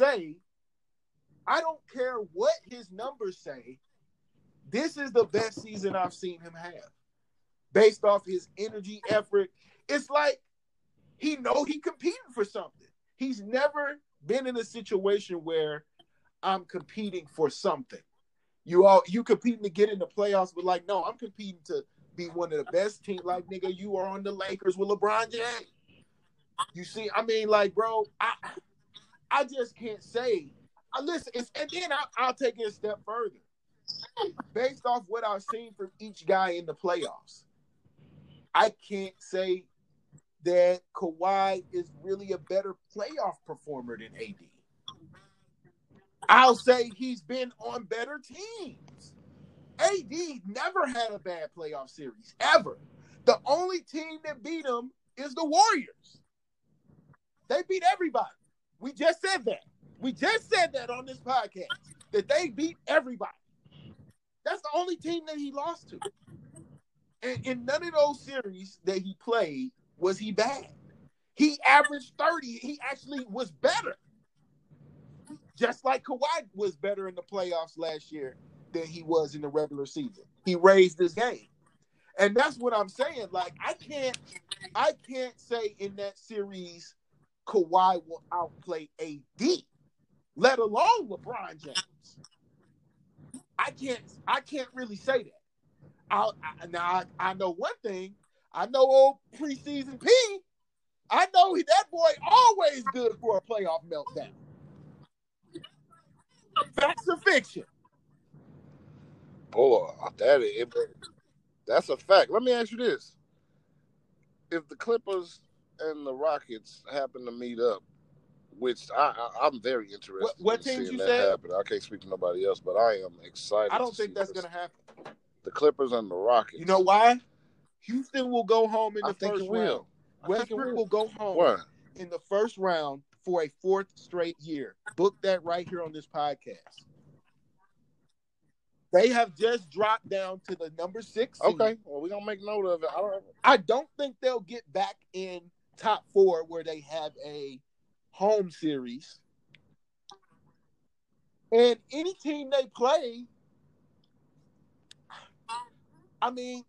say, I don't care what his numbers say, this is the best season I've seen him have. Based off his energy, effort. It's like he competing for something. He's never been in a situation where I'm competing for something. You competing to get in the playoffs, but like, no, I'm competing to be one of the best teams. Like, nigga, you are on the Lakers with LeBron James. You see, I mean, like, bro, I just can't say. Listen, and then I'll take it a step further. Based off what I've seen from each guy in the playoffs, I can't say that Kawhi is really a better playoff performer than AD. I'll say he's been on better teams. AD never had a bad playoff series, ever. The only team that beat him is the Warriors. They beat everybody. We just said that. We just said that on this podcast, that they beat everybody. That's the only team that he lost to. And in none of those series that he played was he bad. He averaged 30. He actually was better. Just like Kawhi was better in the playoffs last year than he was in the regular season. He raised his game. And that's what I'm saying. Like, I can't say in that series Kawhi will outplay AD, let alone LeBron James. I can't really say that. I know one thing. I know old preseason P. I know that boy always good for a playoff meltdown. Facts or fiction? Boy, that's a fact. Let me ask you this. If the Clippers and the Rockets happen to meet up, which I'm very interested what in teams seeing you that said? happen. I can't speak to nobody else, but I am excited. I don't think that's going to happen. The Clippers and the Rockets. You know why? Houston will go home in the first round. Westbrook will go home in the first round for a fourth straight year. Book that right here on this podcast. They have just dropped down to the number 6 seed. Okay, well, we're going to make note of it. I don't think they'll get back in top 4 where they have a home series. And any team they play, I mean...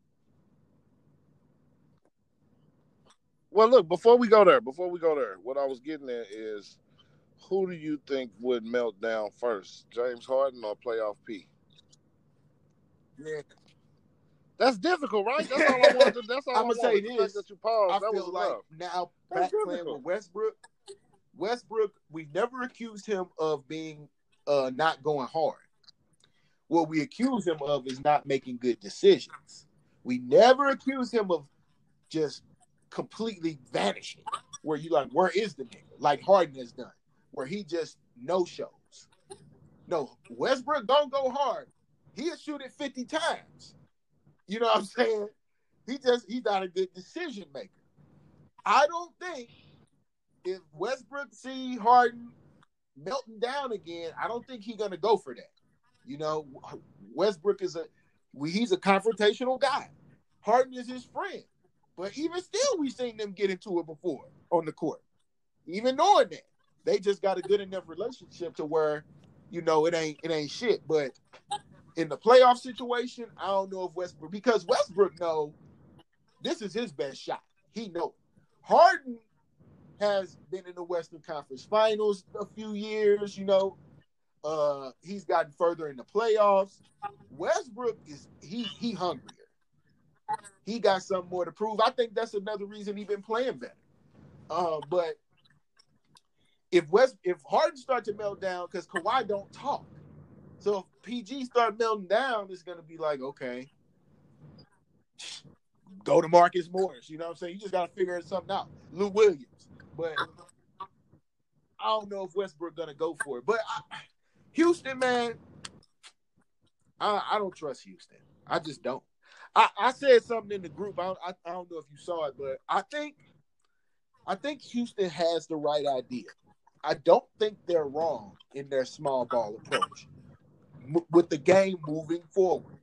Well, look, before we go there, what I was getting at is, who do you think would melt down first, James Harden or Playoff P? Yeah. That's difficult, right? That's all I wanted to. That's all I'm gonna say this. That you paused. I feel like now back playing with Westbrook. Westbrook, we never accused him of being not going hard. What we accuse him of is not making good decisions. We never accused him of just completely vanishing. Where you like, where is the nigga? Like Harden has done, where he just no shows. No, Westbrook don't go hard. He'll shoot it 50 times. You know what I'm saying? He's not a good decision maker. I don't think if Westbrook see Harden melting down again, I don't think he's gonna go for that. You know, Westbrook he's a confrontational guy. Harden is his friend. But even still, we've seen them get into it before on the court. Even knowing that. They just got a good enough relationship to where, you know, it ain't shit. But in the playoff situation, I don't know if Westbrook, because Westbrook know this is his best shot. He know it. Harden has been in the Western Conference Finals a few years, you know. He's gotten further in the playoffs. Westbrook he hungrier. He got something more to prove. I think that's another reason he's been playing better. But if Harden starts to melt down, because Kawhi don't talk, so if PG start melting down, it's gonna be like, okay, go to Marcus Morris. You know what I'm saying? You just gotta figure something out. Lou Williams, but I don't know if Westbrook gonna go for it. But Houston, man, I don't trust Houston. I just don't. I said something in the group. I don't know if you saw it, but I think Houston has the right idea. I don't think they're wrong in their small ball approach with the game moving forward.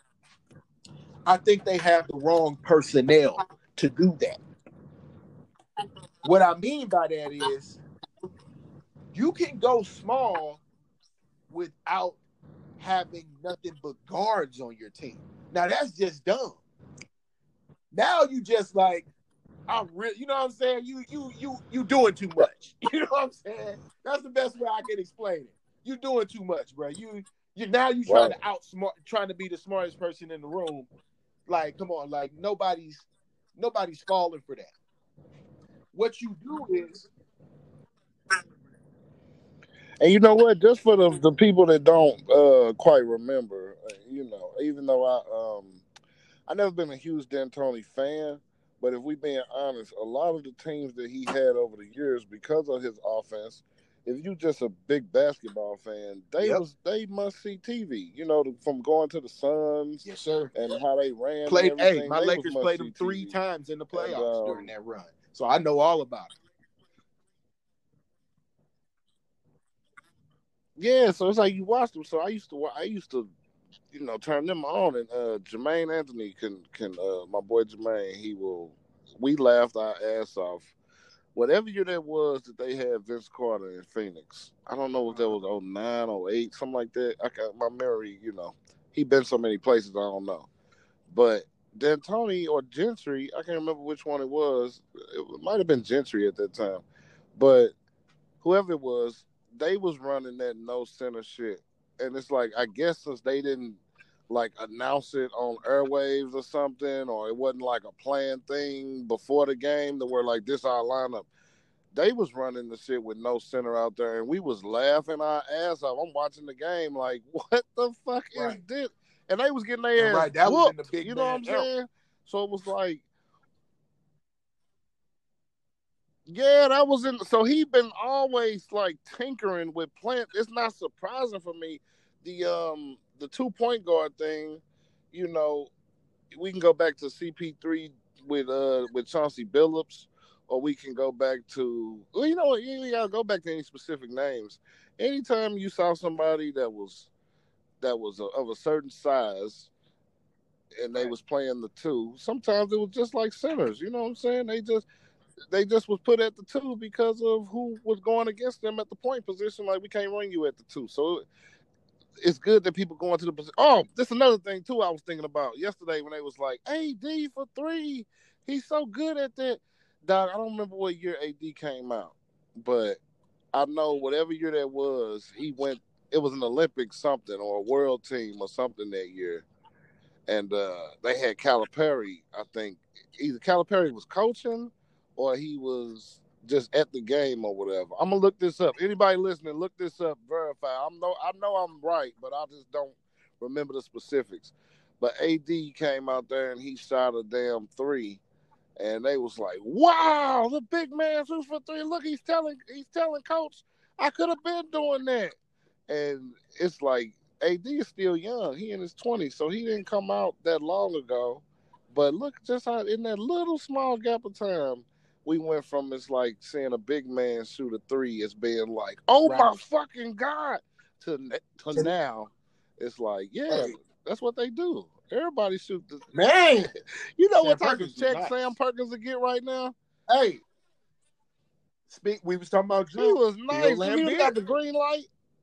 I think they have the wrong personnel to do that. What I mean by that is You can go small without having nothing but guards on your team. Now that's just dumb. Now you just like, I'm real. You know what I'm saying? You doing too much. You know what I'm saying? That's the best way I can explain it. You doing too much, bro. You now you trying to outsmart, trying to be the smartest person in the room. Like, come on, like nobody's falling for that. What you do is, and you know what? Just for the people that don't quite remember, even though I never been a huge D'Antoni fan, but if we being honest, a lot of the teams that he had over the years, because of his offense, if you just a big basketball fan, they must see TV. From going to the Suns, yes sir, and how they ran. Played. And everything, my Lakers played them 3 times in the playoffs during that run, so I know all about it. Yeah, so it's like you watch them. So I used to, turn them on. And Jermaine Anthony can my boy Jermaine, we laughed our ass off. Whatever year that was that they had Vince Carter in Phoenix. I don't know if that was 09, 08, something like that. My memory, he been so many places, I don't know. But D'Antoni or Gentry, I can't remember which one it was. It might have been Gentry at that time. But whoever it was, they was running that no center shit. And it's like, I guess since they didn't like announce it on airwaves or something, or it wasn't like a planned thing before the game that were like, this our lineup. They was running the shit with no center out there, and we was laughing our ass off. I'm watching the game like, what the fuck is this? And they was getting their ass that whooped, was in the big, you know what I'm saying? So it was like, yeah, that was in. So he been always like tinkering with playing. It's not surprising for me. The 2-point guard thing, we can go back to CP3 with Chauncey Billups, or we can go back to, you know what, you ain't gotta go back to any specific names. Anytime you saw somebody that was of a certain size and they was playing the 2, sometimes it was just like centers. You know what I'm saying? They just was put at the 2 because of who was going against them at the point position. Like, we can't run you at the 2. So it's good that people go into the position. Oh, this is another thing too I was thinking about yesterday when they was like, AD for 3. He's so good at that. Dog, I don't remember what year AD came out, but I know whatever year that was, he went. It was an Olympic something or a world team or something that year. And they had Calipari, I think. Either Calipari was coaching or he was just at the game or whatever. I'm gonna look this up. Anybody listening, look this up, verify. I know I'm right, but I just don't remember the specifics. But AD came out there and he shot a damn 3, and they was like, "Wow, the big man shoots for 3. Look, he's telling coach, I could have been doing that." And it's like, AD is still young. He in his 20s, so he didn't come out that long ago. But look just how in that little small gap of time, we went from it's like seeing a big man shoot a 3 as being like, oh my fucking God, to now, it's like, yeah, that's what they do. Everybody shoot the man. You know what type of check Sam Perkins will get right now? Hey, we was talking about Drew. He was nice. He got the green light.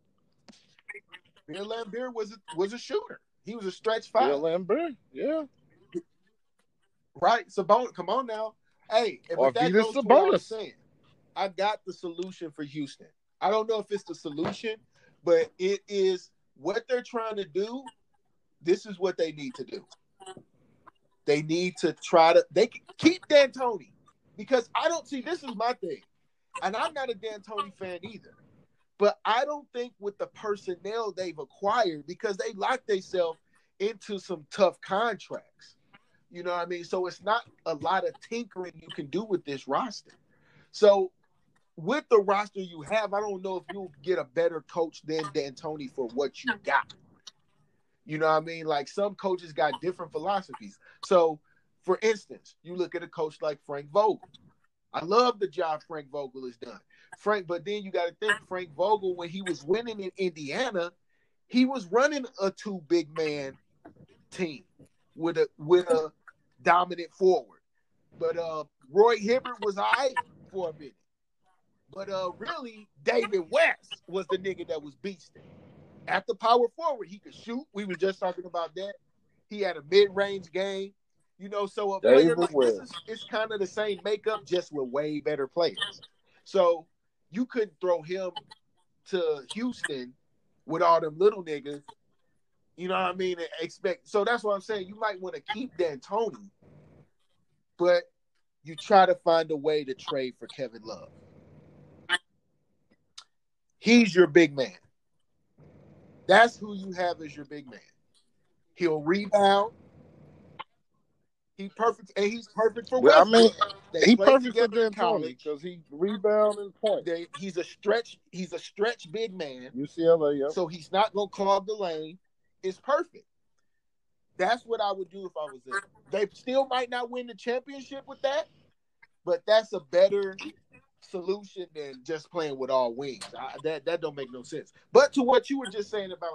Bill Laimbeer was a shooter. He was a stretch 5. Bill Laimbeer, yeah. Right, Sabonis, come on now. Hey, or that goes to what I was saying. I got the solution for Houston. I don't know if it's the solution, but it is what they're trying to do. This is what they need to do. They need to they can keep D'Antoni, because I don't see, this is my thing, and I'm not a D'Antoni fan either, but I don't think with the personnel they've acquired, because they locked themselves into some tough contracts. You know what I mean? So it's not a lot of tinkering you can do with this roster. So with the roster you have, I don't know if you'll get a better coach than D'Antoni for what you got. You know what I mean? Like, some coaches got different philosophies. So, for instance, you look at a coach like Frank Vogel. I love the job Frank Vogel has done. But then you got to think, Frank Vogel, when he was winning in Indiana, he was running a 2 big man team with a dominant forward. But Roy Hibbert was all right for a minute. But really, David West was the nigga that was beasting. At the power forward, he could shoot. We were just talking about that. He had a mid-range game. You know, so a player like this is kind of the same makeup, just with way better players. So you couldn't throw him to Houston with all them little niggas. You know what I mean? And expect. So that's what I'm saying. You might want to keep D'Antoni, but you try to find a way to trade for Kevin Love. He's your big man. That's who you have as your big man. He'll rebound. He's perfect for Westbrook. I mean, he's perfect for D'Antoni because he rebound and point. He's a stretch big man. UCLA, yeah. So he's not gonna clog the lane. It's perfect. That's what I would do if I was there. They still might not win the championship with that, but that's a better solution than just playing with all wings. That don't make no sense. But to what you were just saying about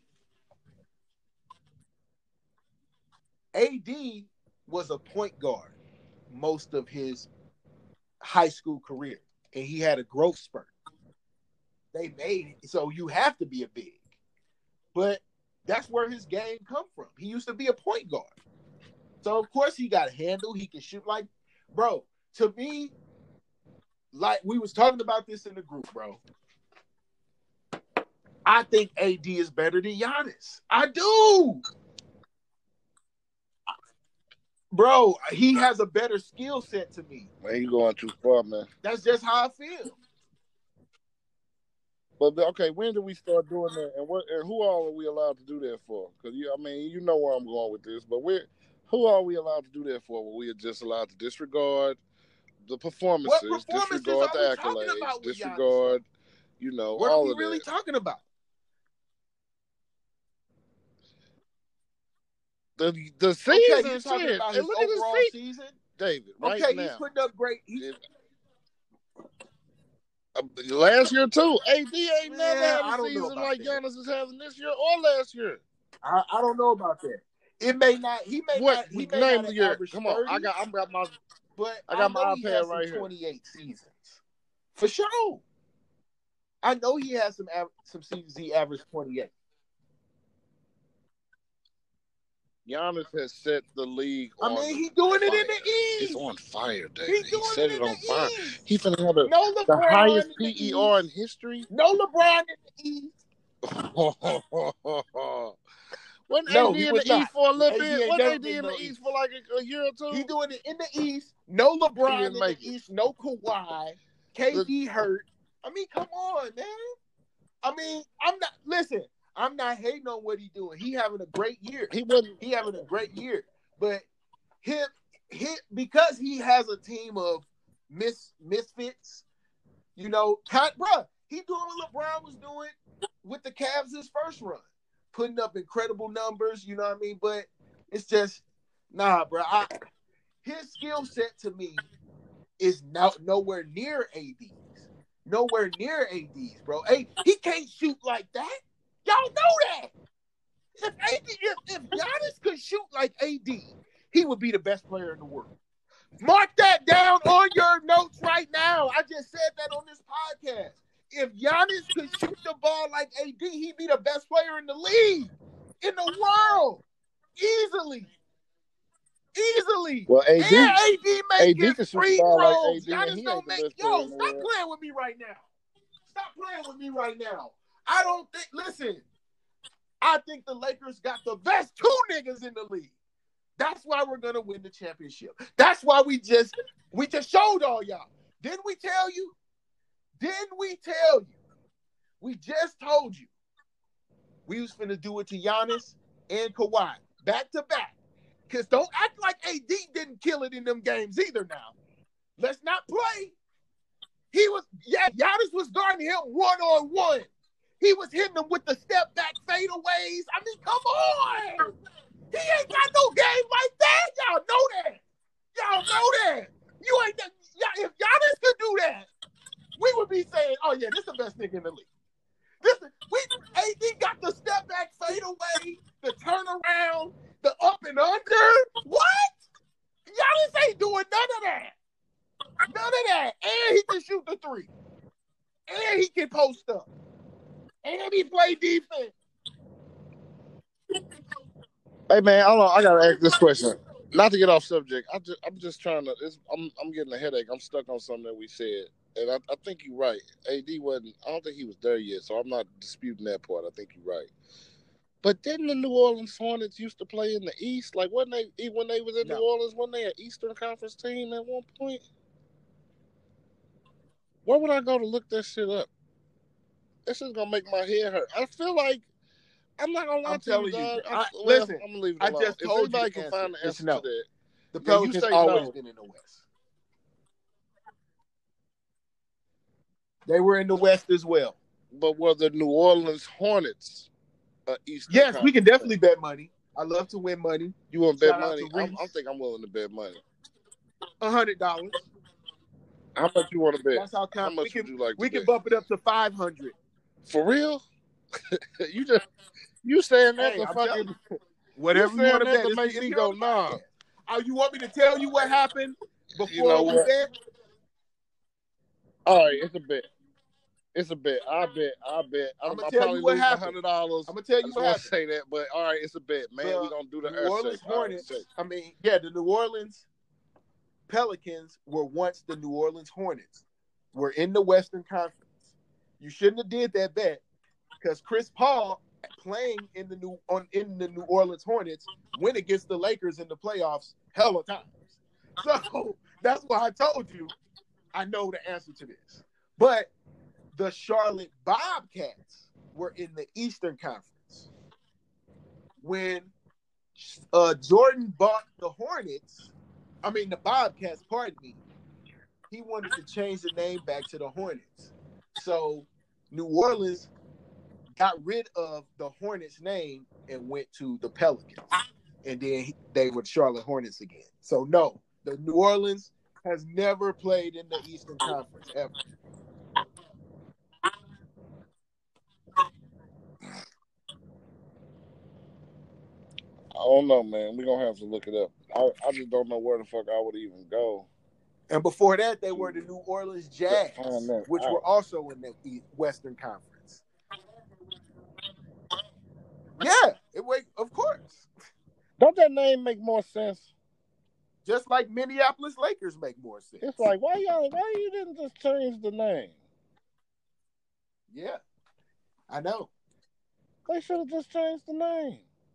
AD was a point guard most of his high school career, and he had a growth spurt. They made it, so you have to be a big. But that's where his game come from. He used to be a point guard. So, of course, he got a handle. He can shoot like, bro, to me, like we was talking about this in the group, bro. I think AD is better than Giannis. I do. Bro, he has a better skill set to me. Man, you going too far, man. That's just how I feel. But okay, when do we start doing that? And who all are we allowed to do that for? Because I mean, you know where I'm going with this. But who are we allowed to do that for? Well, we are just allowed to disregard the performances disregard the accolades, disregard, you know, what all are of we really that. talking about? The season shit. About and look at his season, David. Right okay, now, he's putting up great. Last year too. AD ain't never had a season like Giannis is having this year or last year. I don't know about that. It may not. He may not. He may name not the year. Come 30. on, I got my. But I got my iPad right here. 28 seasons for sure. I know he has some seasons he averaged 28. Giannis has set the league on I mean, he's doing fire. it in the East. He's on fire, David. He set it on fire. East. He's finna have the highest PER in history. No LeBron in the East. Wasn't AD in the East for a little bit? Wasn't AD in the East for like a year or two? He's doing it in the East. No LeBron in the East. No Kawhi. KD hurt. I mean, come on, man. I mean, I'm not hating on what he's doing. He having a great year. He having a great year. But him because he has a team of misfits, you know, bruh, he doing what LeBron was doing with the Cavs his first run. Putting up incredible numbers, you know what I mean? But it's just, nah, bro. His skill set to me is nowhere near AD's. Nowhere near AD's, bro. He can't shoot like that. Y'all know that. If Giannis could shoot like AD, he would be the best player in the world. Mark that down on your notes right now. I just said that on this podcast. If Giannis could shoot the ball like AD, he'd be the best player in the league, in the world, easily. Well, AD making free throws. Like Giannis don't make. Stop playing with me right now. Stop playing with me right now. I don't think. Listen, I think the Lakers got the best two niggas in the league. That's why we're gonna win the championship. That's why we just showed all y'all. Didn't we tell you? We just told you. We was finna do it to Giannis and Kawhi back to back. Because don't act like AD didn't kill it in them games either now. Let's not play. Giannis was guarding him one-on-one. He was hitting him with the step-back fadeaways. I mean, come on. He ain't got no game like that. Y'all know that. If Giannis could do that, we would be saying, oh, yeah, this is the best nigga in the league. AD got the step-back fadeaway, the turnaround, the up and under. What? Giannis ain't doing none of that. And he can shoot the three. and he can post up, and he play defense. Hey man, hold on. I gotta ask this question. Not to get off subject. I'm just trying to. I'm getting a headache. I'm stuck on something that we said, and I think you're right. AD wasn't. I don't think he was there yet, so I'm not disputing that part. I think you're right. But didn't the New Orleans Hornets used to play in the East? Like, wasn't they when they was in New Orleans? Wasn't they an Eastern Conference team at one point? Where would I go to look that shit up? This is gonna make my head hurt. I feel like I'm not gonna lie to you, dog. Listen, I'm gonna leave it alone. I just told if anybody you can find the answer no. to that, the Pelicans always been in the West. They were in the West as well. But were the New Orleans Hornets Eastern Yes, Conference? we can definitely bet money. I love to win money. You want to bet money? I think I'm willing to bet money. $100. How much you want to bet? That's how much would you like to we can bump it up to 500. For real? you saying that to fucking whatever you want to bet to make me go nah. Oh, you want me to tell you what happened before we bet? All right, it's a bet. It's a bet. I bet. I'm gonna tell you what happened. $100. I'm gonna tell you what happened. Say that, but all right, it's a bet, man. We're gonna do the New Orleans Hornets. The New Orleans Pelicans were once the New Orleans Hornets. We're in the Western Conference. You shouldn't have did that bet because Chris Paul playing in the New Orleans Hornets went against the Lakers in the playoffs hella times. So that's why I told you I know the answer to this. But the Charlotte Bobcats were in the Eastern Conference. When Jordan bought the Bobcats, pardon me, he wanted to change the name back to the Hornets. So New Orleans got rid of the Hornets name and went to the Pelicans. And then they were Charlotte Hornets again. So no, the New Orleans has never played in the Eastern Conference ever. I don't know, man. We're going to have to look it up. I just don't know where the fuck I would even go. And before that, they were the New Orleans Jazz, which were also in the Western Conference. Yeah, of course. Don't that name make more sense? Just like Minneapolis Lakers make more sense. It's like, why you didn't just change the name? Yeah, I know. They should have just changed the name.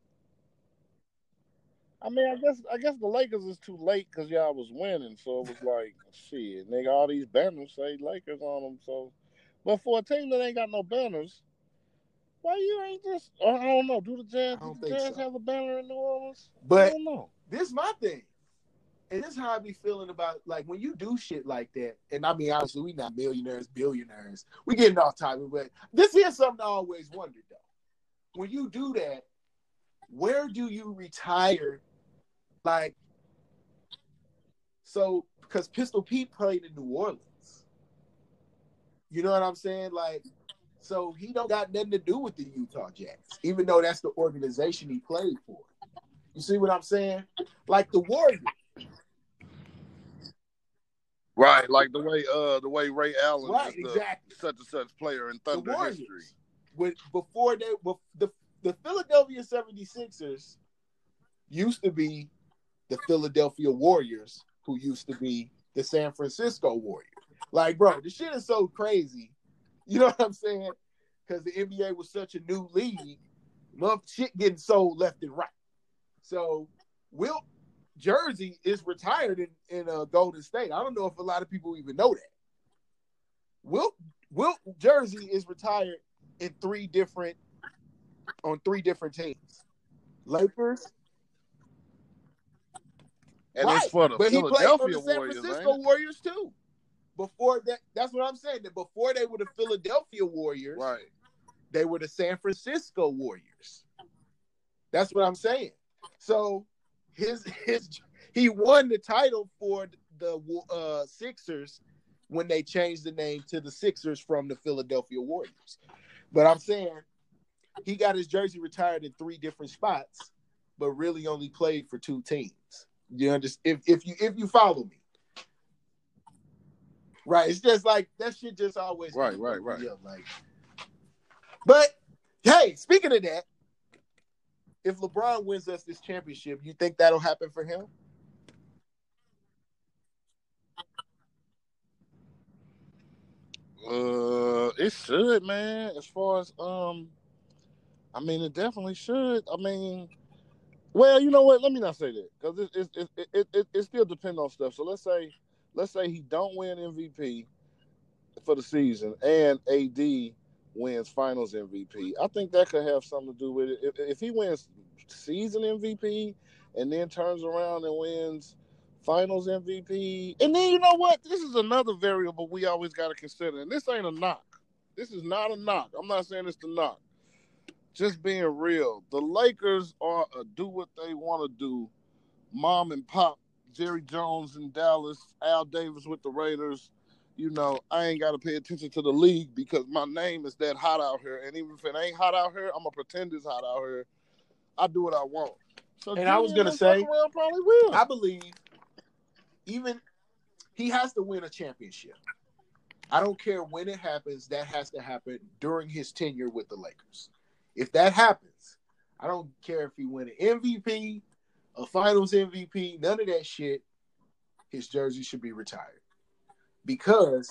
I mean, I guess the Lakers is too late because y'all was winning, so it was like, shit, nigga, all these banners say Lakers on them. So, but for a team that ain't got no banners, why you ain't just? I don't know. Do the Jazz have a banner in New Orleans? But I don't know. This is my thing, and this is how I be feeling about like when you do shit like that. And I mean, obviously, we not millionaires, billionaires. We getting off topic, but this is something I always wondered though. When you do that, where do you retire? Like, so, because Pistol Pete played in New Orleans. You know what I'm saying? Like, so he don't got nothing to do with the Utah Jazz, even though that's the organization he played for. You see what I'm saying? Like the Warriors. Right, like the way Ray Allen is such and such player in Thunder history. Before the Philadelphia 76ers used to be the Philadelphia Warriors, who used to be the San Francisco Warriors. Like, bro, the shit is so crazy. You know what I'm saying? Because the NBA was such a new league. Love shit getting sold left and right. So, Wilt Jersey is retired in Golden State. I don't know if a lot of people even know that. Wilt Jersey is retired on three different teams. Lakers. And it's for the Philadelphia San Francisco Warriors too. Before that, that's what I'm saying. That before they were the Philadelphia Warriors, right? They were the San Francisco Warriors. That's what I'm saying. So he won the title for the Sixers when they changed the name to the Sixers from the Philadelphia Warriors. But I'm saying he got his jersey retired in three different spots, but really only played for two teams. You understand? If you follow me. Right. It's just like that shit just always Right. Up, like. But hey, speaking of that, if LeBron wins us this championship, you think that'll happen for him? It should, man. As far as I mean, it definitely should. I mean, well, you know what? Let me not say that because it still depends on stuff. So let's say he don't win MVP for the season and AD wins Finals MVP. I think that could have something to do with it. If he wins season MVP and then turns around and wins Finals MVP, and then you know what? This is another variable we always got to consider, and this ain't a knock. This is not a knock. I'm not saying it's a knock. Just being real, the Lakers are a do what they want to do. Mom and pop, Jerry Jones in Dallas, Al Davis with the Raiders. You know, I ain't got to pay attention to the league because my name is that hot out here. And even if it ain't hot out here, I'm going to pretend it's hot out here. I do what I want. So and I was going to say, probably will. I believe even he has to win a championship. I don't care when it happens. That has to happen during his tenure with the Lakers. If that happens, I don't care if he win an MVP, a Finals MVP, none of that shit. His jersey should be retired because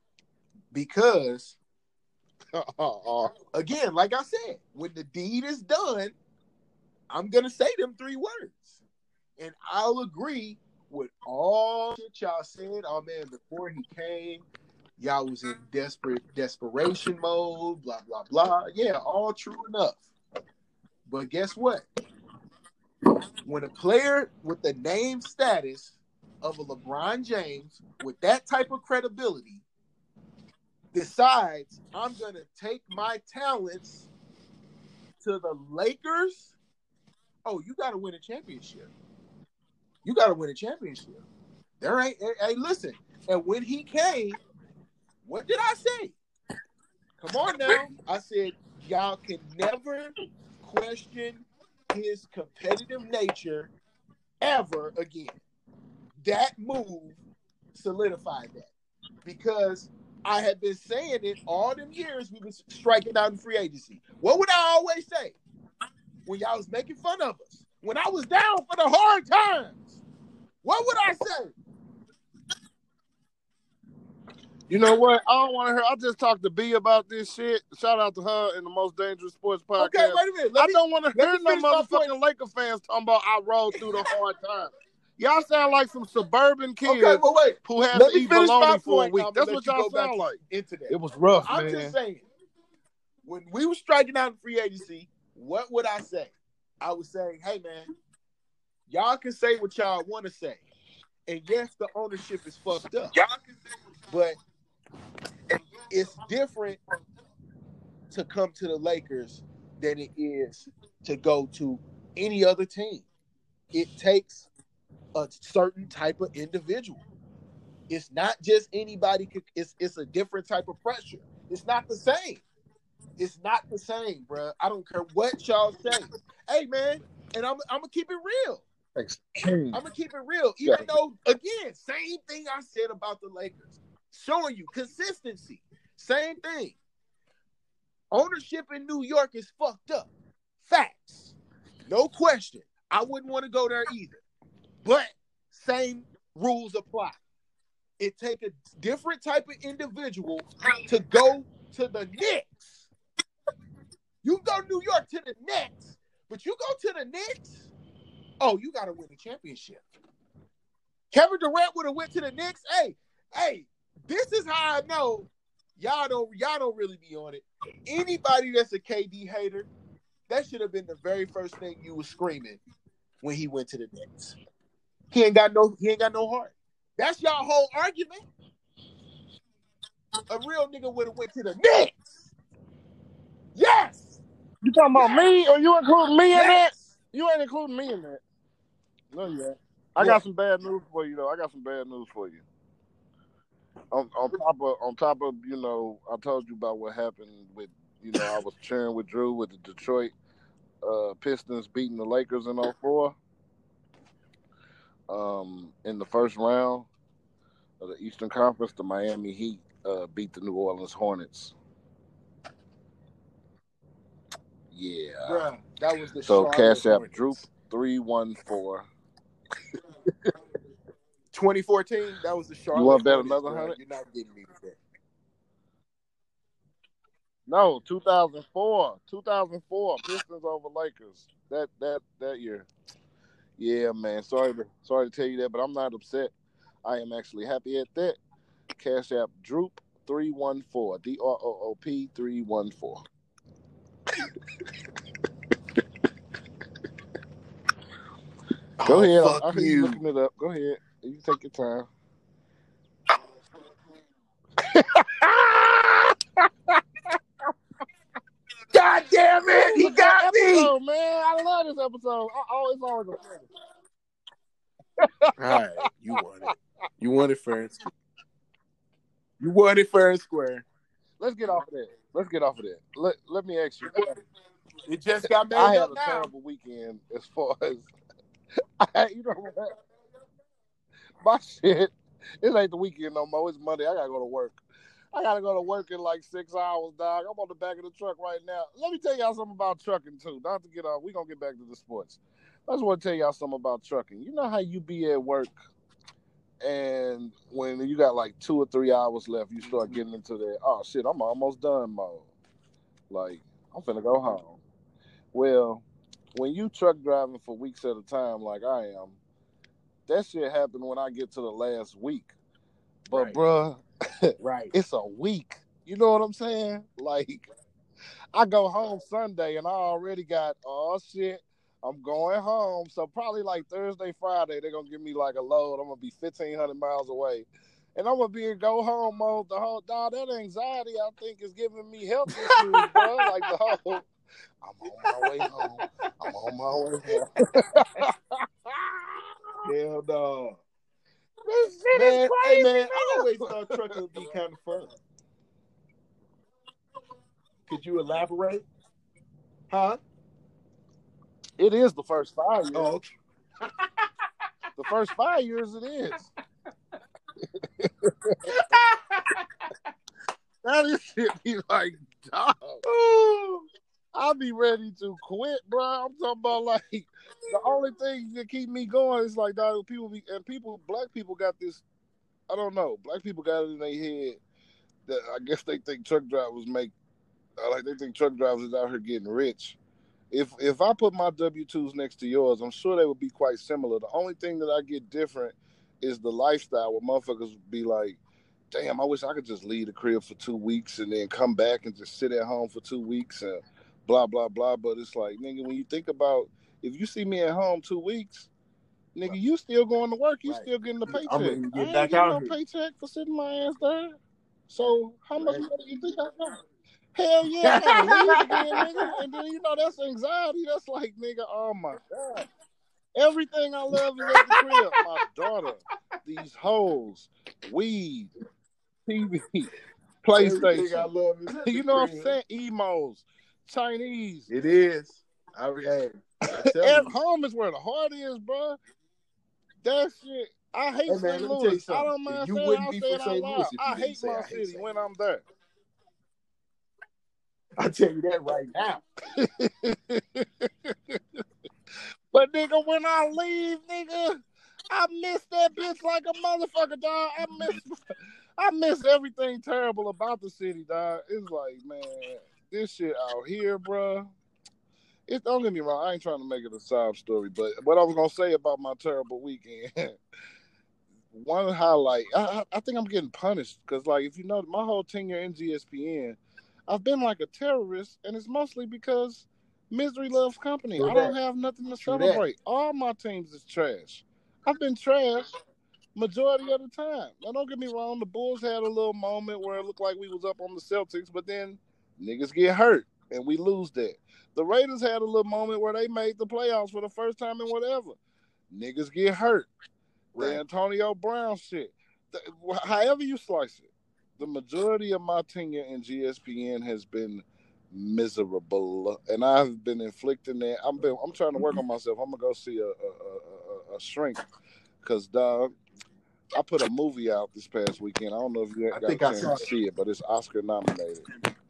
again, like I said, when the deed is done, I'm gonna say them 3 words, and I'll agree with all shit y'all said. Oh man, before he came, y'all was in desperation mode, blah, blah, blah. Yeah, all true enough. But guess what? When a player with the name status of a LeBron James with that type of credibility decides I'm going to take my talents to the Lakers, oh, you got to win a championship. You got to win a championship. There ain't, hey, listen, and when he came, what did I say? Come on now. I said, y'all can never question his competitive nature ever again. That move solidified that. Because I had been saying it all them years we was striking out in free agency. What would I always say? When y'all was making fun of us. When I was down for the hard times. What would I say? You know what? I don't want to hear. I just talked to B about this shit. Shout out to her in the Most Dangerous Sports Podcast. Okay, wait a minute. I don't want to hear no motherfucking Laker fans talking about I rolled through the hard times. Y'all sound like some suburban kids who have to eat bologna for a week. That's what y'all sound like. Into that. It was rough, I'm man. just saying, when we were striking out in free agency, what would I say? I would say, hey, man, y'all can say what y'all want to say. And yes, the ownership is fucked up. Y'all can say but it's different to come to the Lakers than it is to go to any other team. It takes a certain type of individual. It's not just anybody. It's a different type of pressure. It's not the same. It's not the same, bro. I don't care what y'all say. Hey, man, and I'm gonna keep it real. I'm gonna keep it real, even though, again, same thing I said about the Lakers, showing you consistency. Same thing. Ownership in New York is fucked up. Facts. No question. I wouldn't want to go there either. But same rules apply. It takes a different type of individual to go to the Knicks. You go New York to the Knicks, but you go to the Knicks, oh, you got to win a championship. Kevin Durant would have went to the Knicks. Hey, this is how I know y'all don't really be on it. Anybody that's a KD hater, that should have been the very first thing you was screaming when he went to the Knicks. He ain't got no heart. That's y'all whole argument. A real nigga would have went to the Knicks. Yes. You talking about me, or you including me in that? You ain't including me in that. No, you ain't. I got some bad news for you, though. On top of, you know, I told you about what happened with, you know, I was cheering with Drew with the Detroit Pistons beating the Lakers in 2004 in the first round. of the Eastern Conference, the Miami Heat beat the New Orleans Hornets. Yeah. Bruh, that was the So Charlotte Cash App Hornets. Droop 314. 2014, that was the Charlotte You want to bet Hornets, another bruh. 100? You're not getting me with that. No, 2004. 2004. Pistons over Lakers. That year. Yeah, man. Sorry to tell you that, but I'm not upset. I am actually happy at that. Cash App Droop 314. DROOP 314. Go ahead. I hear you looking it up. Go ahead. You can take your time. God damn it! He got me, man. I love this episode. It's always a All right, you won it. You won it fair and square. You won it fair and square. Let's get off of that. Let me ask you. It just got made I had up a now. terrible weekend as far as you know what? My shit. It ain't the weekend no more. It's Monday. I gotta go to work. I gotta go to work in like 6 hours, dog. I'm on the back of the truck right now. Let me tell y'all something about trucking too. Not to get off. We gonna get back to the sports. I just want to tell y'all something about trucking. You know how you be at work, and when you got like 2 or 3 hours left, you start getting into that. Oh shit, I'm almost done mode. Like I'm finna go home. Well, when you truck driving for weeks at a time, like I am, that shit happened when I get to the last week. But Right. bruh, Right. it's a week. You know what I'm saying? Like, I go home Sunday and I already got, oh shit, I'm going home. So probably like Thursday, Friday, they're going to give me like a load. I'm going to be 1,500 miles away. And I'm going to be in go home mode the whole, dog, that anxiety I think is giving me health issues, bro. Like the whole, I'm on my way home. I'm on my way home. Hell no. This shit Man, is crazy, hey man, man. I always thought trucking would be kind of fun. Could you elaborate? Huh? It is the first 5 years. Oh, okay. The first 5 years it is. That is shit be like, dog. I'll be ready to quit, bro. I'm talking about like the only thing that keep me going is like, dog, black people got this. I don't know. Black people got it in their head that I guess they think truck drivers they think truck drivers is out here getting rich. If I put my W-2s next to yours, I'm sure they would be quite similar. The only thing that I get different is the lifestyle where motherfuckers would be like, damn, I wish I could just leave the crib for 2 weeks and then come back and just sit at home for 2 weeks and blah, blah, blah. But it's like, nigga, when you think about, if you see me at home 2 weeks, nigga, you still going to work. You still getting the paycheck. I'm ready to I get ain't back getting out no here. paycheck for sitting my ass there. So how much money you think I got? Hell yeah, I gotta leave again, nigga. And then, you know, that's anxiety. That's like, nigga, oh my God. Everything I love is at the crib. My daughter, these hoes, weed, TV, PlayStation. Everything I love is at the You know crib. what I'm saying? Emos, Chinese. It is. Home is where the heart is, bro. That shit. I hate St. Louis. I don't mind saying I'll say it out loud. I hate my city when I'm there. I'll tell you that right now. But nigga, when I leave, nigga, I miss that bitch like a motherfucker, dog. I miss everything terrible about the city, dog. It's like, man, this shit out here, bro. Don't get me wrong, I ain't trying to make it a sob story, but what I was gonna say about my terrible weekend. One highlight, I think I'm getting punished because, like, if you know, my whole tenure in GSPN, I've been like a terrorist, and it's mostly because misery loves company. I don't have nothing to celebrate. All my teams is trash. I've been trash majority of the time. Now, don't get me wrong, the Bulls had a little moment where it looked like we was up on the Celtics, but then niggas get hurt, and we lose that. The Raiders had a little moment where they made the playoffs for the first time in whatever. Niggas get hurt. Right. The Antonio Brown shit. However you slice it, the majority of my tenure in GSPN has been miserable, and I've been inflicting that. I'm trying to work on myself. I'm gonna go see a shrink, cause dog, I put a movie out this past weekend. I don't know if you got a chance to see it, but it's Oscar nominated.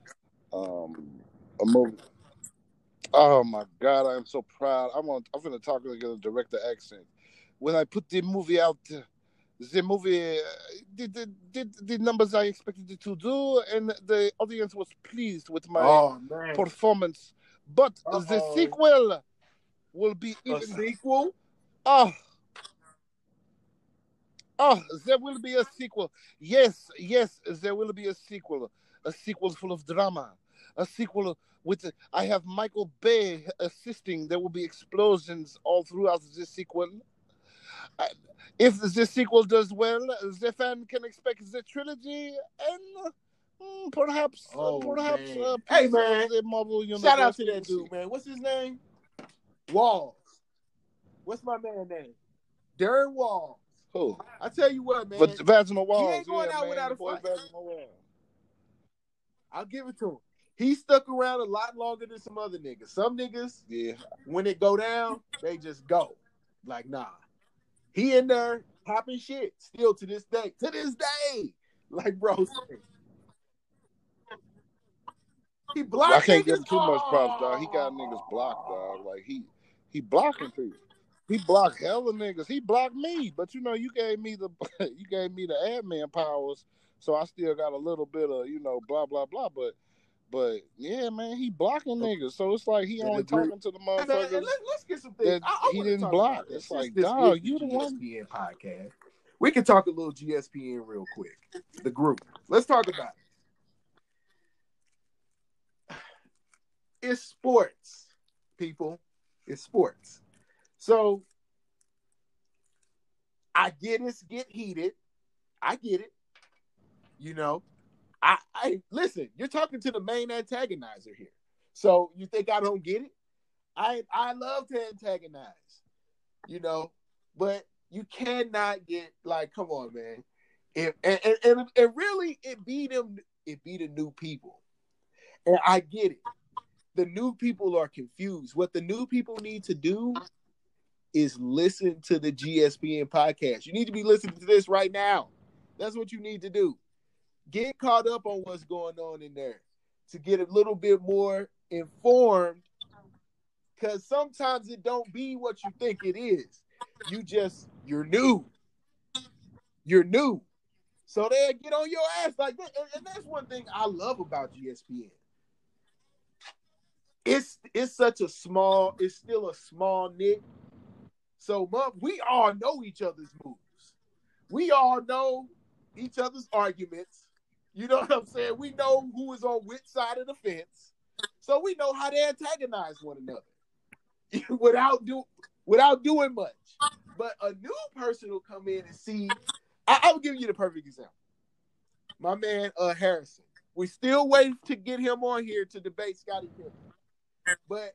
A movie. Oh my God, I am so proud. I'm going to talk like a director accent. When I put the movie out, the movie did the numbers I expected it to do, and the audience was pleased with my performance. But the sequel will be even... A sequel? Oh, there will be a sequel. Yes, there will be a sequel. A sequel full of drama. A sequel with... I have Michael Bay assisting. There will be explosions all throughout this sequel. If the sequel does well, the fan can expect the trilogy and perhaps hey man, the Marvel Universe. Shout out to that dude, man. What's his name? Walls. What's my man name? Darren Walls. Who? I tell you what, man. But Vaginal Walls. He ain't going out without a fight. Vaginal Walls. I'll give it to him. He stuck around a lot longer than some other niggas. Some niggas, when it go down, they just go. Like, nah. He in there popping shit still to this day. To this day. Like, bro. He blocked. I can't give him too much props, dog. He got niggas blocked, dog. Like, he blocking people. He blocked hella niggas. He blocked me, but you gave me the admin powers, so I still got a little bit of blah blah blah. But yeah, man, he blocking niggas. So it's like he only talking to the motherfuckers. Let's get some things. He didn't block. It's like, dog, you the one. GSPN podcast. We can talk a little GSPN real quick. The group. Let's talk about it. It's sports, people. It's sports. So I get it, get heated. I get it. I listen, you're talking to the main antagonizer here. So you think I don't get it? I love to antagonize, but you cannot get like, come on, man. And really it be the new people. And I get it. The new people are confused. What the new people need to do is listen to the GSPN podcast. You need to be listening to this right now. That's what you need to do. Get caught up on what's going on in there to get a little bit more informed, because sometimes it don't be what you think it is. You're new. You're new. So they get on your ass like that. And that's one thing I love about GSPN. It's still a small knit. So we all know each other's moves. We all know each other's arguments. You know what I'm saying? We know who is on which side of the fence. So we know how to antagonize one another without doing much. But a new person will come in and see. I'll give you the perfect example. My man Harrison. We still waiting to get him on here to debate Scottie Pippen. But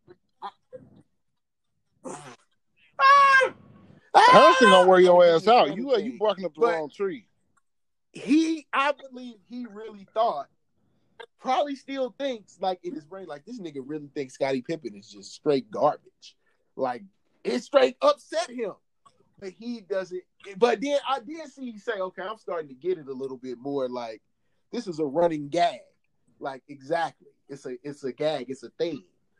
Harrison gonna wear your ass out. You barking up the wrong tree. I believe he really thought, probably still thinks, like in his brain, like this nigga really thinks Scottie Pippen is just straight garbage. Like it straight upset him. But he doesn't. But then I did see he say, okay, I'm starting to get it a little bit more. Like this is a running gag. Like exactly, it's a gag. It's a thing.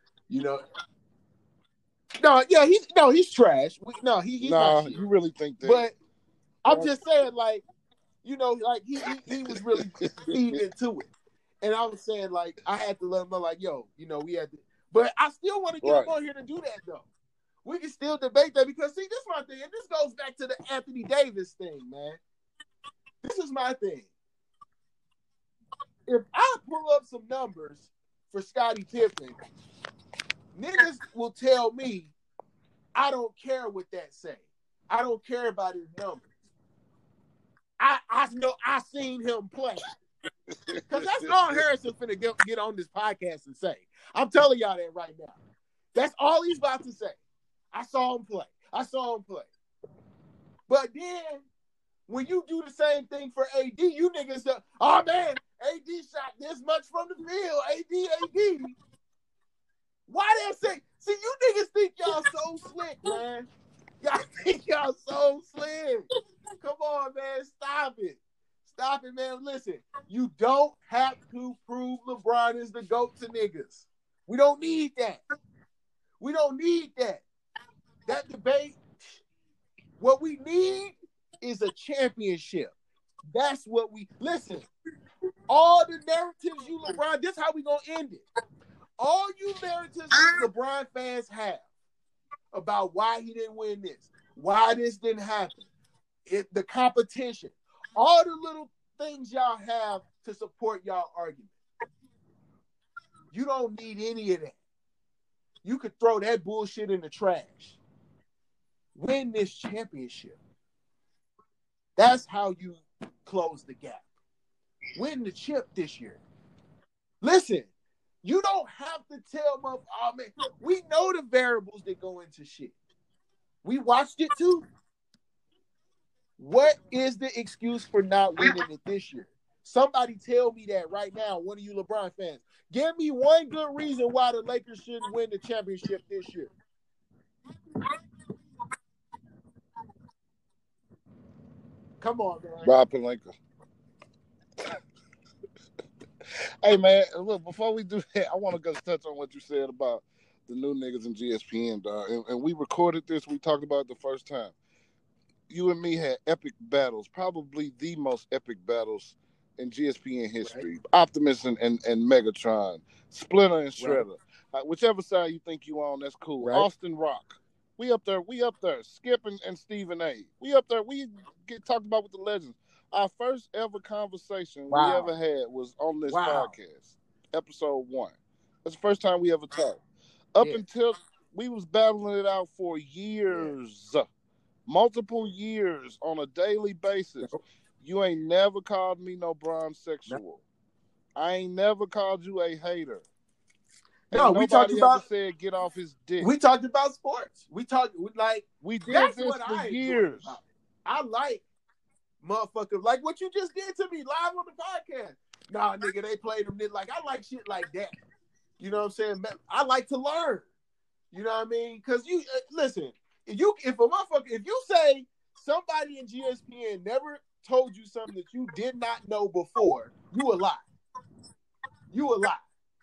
He's trash. He's not shit. You really think that? But I'm just saying, like, like he was really feeding into it. And I was saying, like, I had to let him know, like, yo, we had to. But I still want to get him on here to do that, though. We can still debate that because, see, this is my thing. And this goes back to the Anthony Davis thing, man. This is my thing. If I pull up some numbers for Scottie Pippen, niggas will tell me I don't care what that say. I don't care about his numbers. I know I seen him play. Because that's all Harrison finna get on this podcast and say. I'm telling y'all that right now. That's all he's about to say. I saw him play. But then, when you do the same thing for AD, you niggas say, oh man, AD shot this much from the field. AD. Why they say? See, you niggas think y'all so slick, man. Y'all think y'all so slick. Come on, You don't have to prove LeBron is the GOAT to niggas. We don't need that. We don't need that. That debate, what we need is a championship. That's what we listen. All the narratives you LeBron, this is how we gonna end it. All you narratives LeBron fans have about why he didn't win this, why this didn't happen, the competition, all the little things y'all have to support y'all argument. You don't need any of that. You could throw that bullshit in the trash. Win this championship. That's how you close the gap. Win the chip this year. Listen, you don't have to tell them, oh man, we know the variables that go into shit. We watched it too. What is the excuse for not winning it this year? Somebody tell me that right now, one of you LeBron fans. Give me one good reason why the Lakers shouldn't win the championship this year. Come on, man. Rob Pelinka. Hey, man, look, before we do that, I want to just touch on what you said about the new niggas in GSPN, dog. And we recorded this. We talked about it the first time. You and me had epic battles, probably the most epic battles in GSPN history. Right. Optimus and Megatron, Splinter and Shredder. Right. Whichever side you think you on, that's cool. Right. Austin Rock. We up there. Skip and Stephen A. We up there. We get talked about with the legends. Our first ever conversation we ever had was on this podcast, episode 1. That's the first time we ever talked. Up until we was battling it out for years, multiple years on a daily basis. You ain't never called me no bronsexual. I ain't never called you a hater. No, we talked about said get off his dick. We talked about sports. We did this for years. I like motherfuckers like what you just did to me live on the podcast. Nah, nigga, they played them like I like shit like that. You know what I'm saying? I like to learn. You know what I mean? Because you listen, if you say somebody in GSPN never told you something that you did not know before, you a lie. You a lie.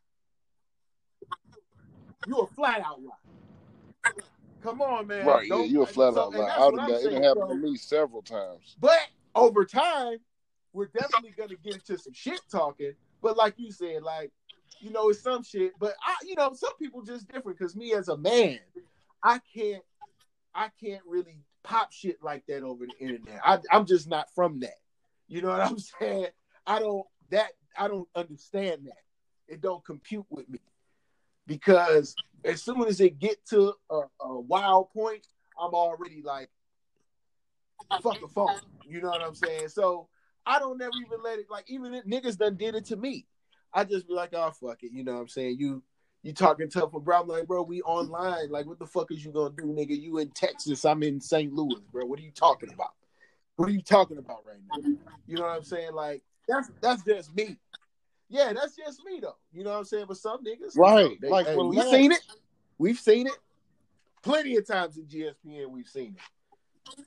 You a flat out lie. Come on, man. Right, yeah, you a flat out lie. It done happened to me several times. But over time, we're definitely gonna get into some shit talking. But like you said, like, you know, it's some shit. But some people just different. Because me as a man, I can't really pop shit like that over the internet. I'm just not from that. You know what I'm saying? I don't understand that. It don't compute with me. Because as soon as it get to a wild point, I'm already like, fuck the phone. You know what I'm saying? So I don't never even let it, like, even if niggas done did it to me, I just be like, oh, fuck it. You know what I'm saying? You talking tough, bro. I'm like, bro, we online. Like, what the fuck is you gonna do, nigga? You in Texas, I'm in St. Louis, bro. What are you talking about? What are you talking about right now? You know what I'm saying? Like, that's just me. Yeah, that's just me, though. You know what I'm saying? But some niggas, right? We've seen it. We've seen it plenty of times in GSPN. We've seen it.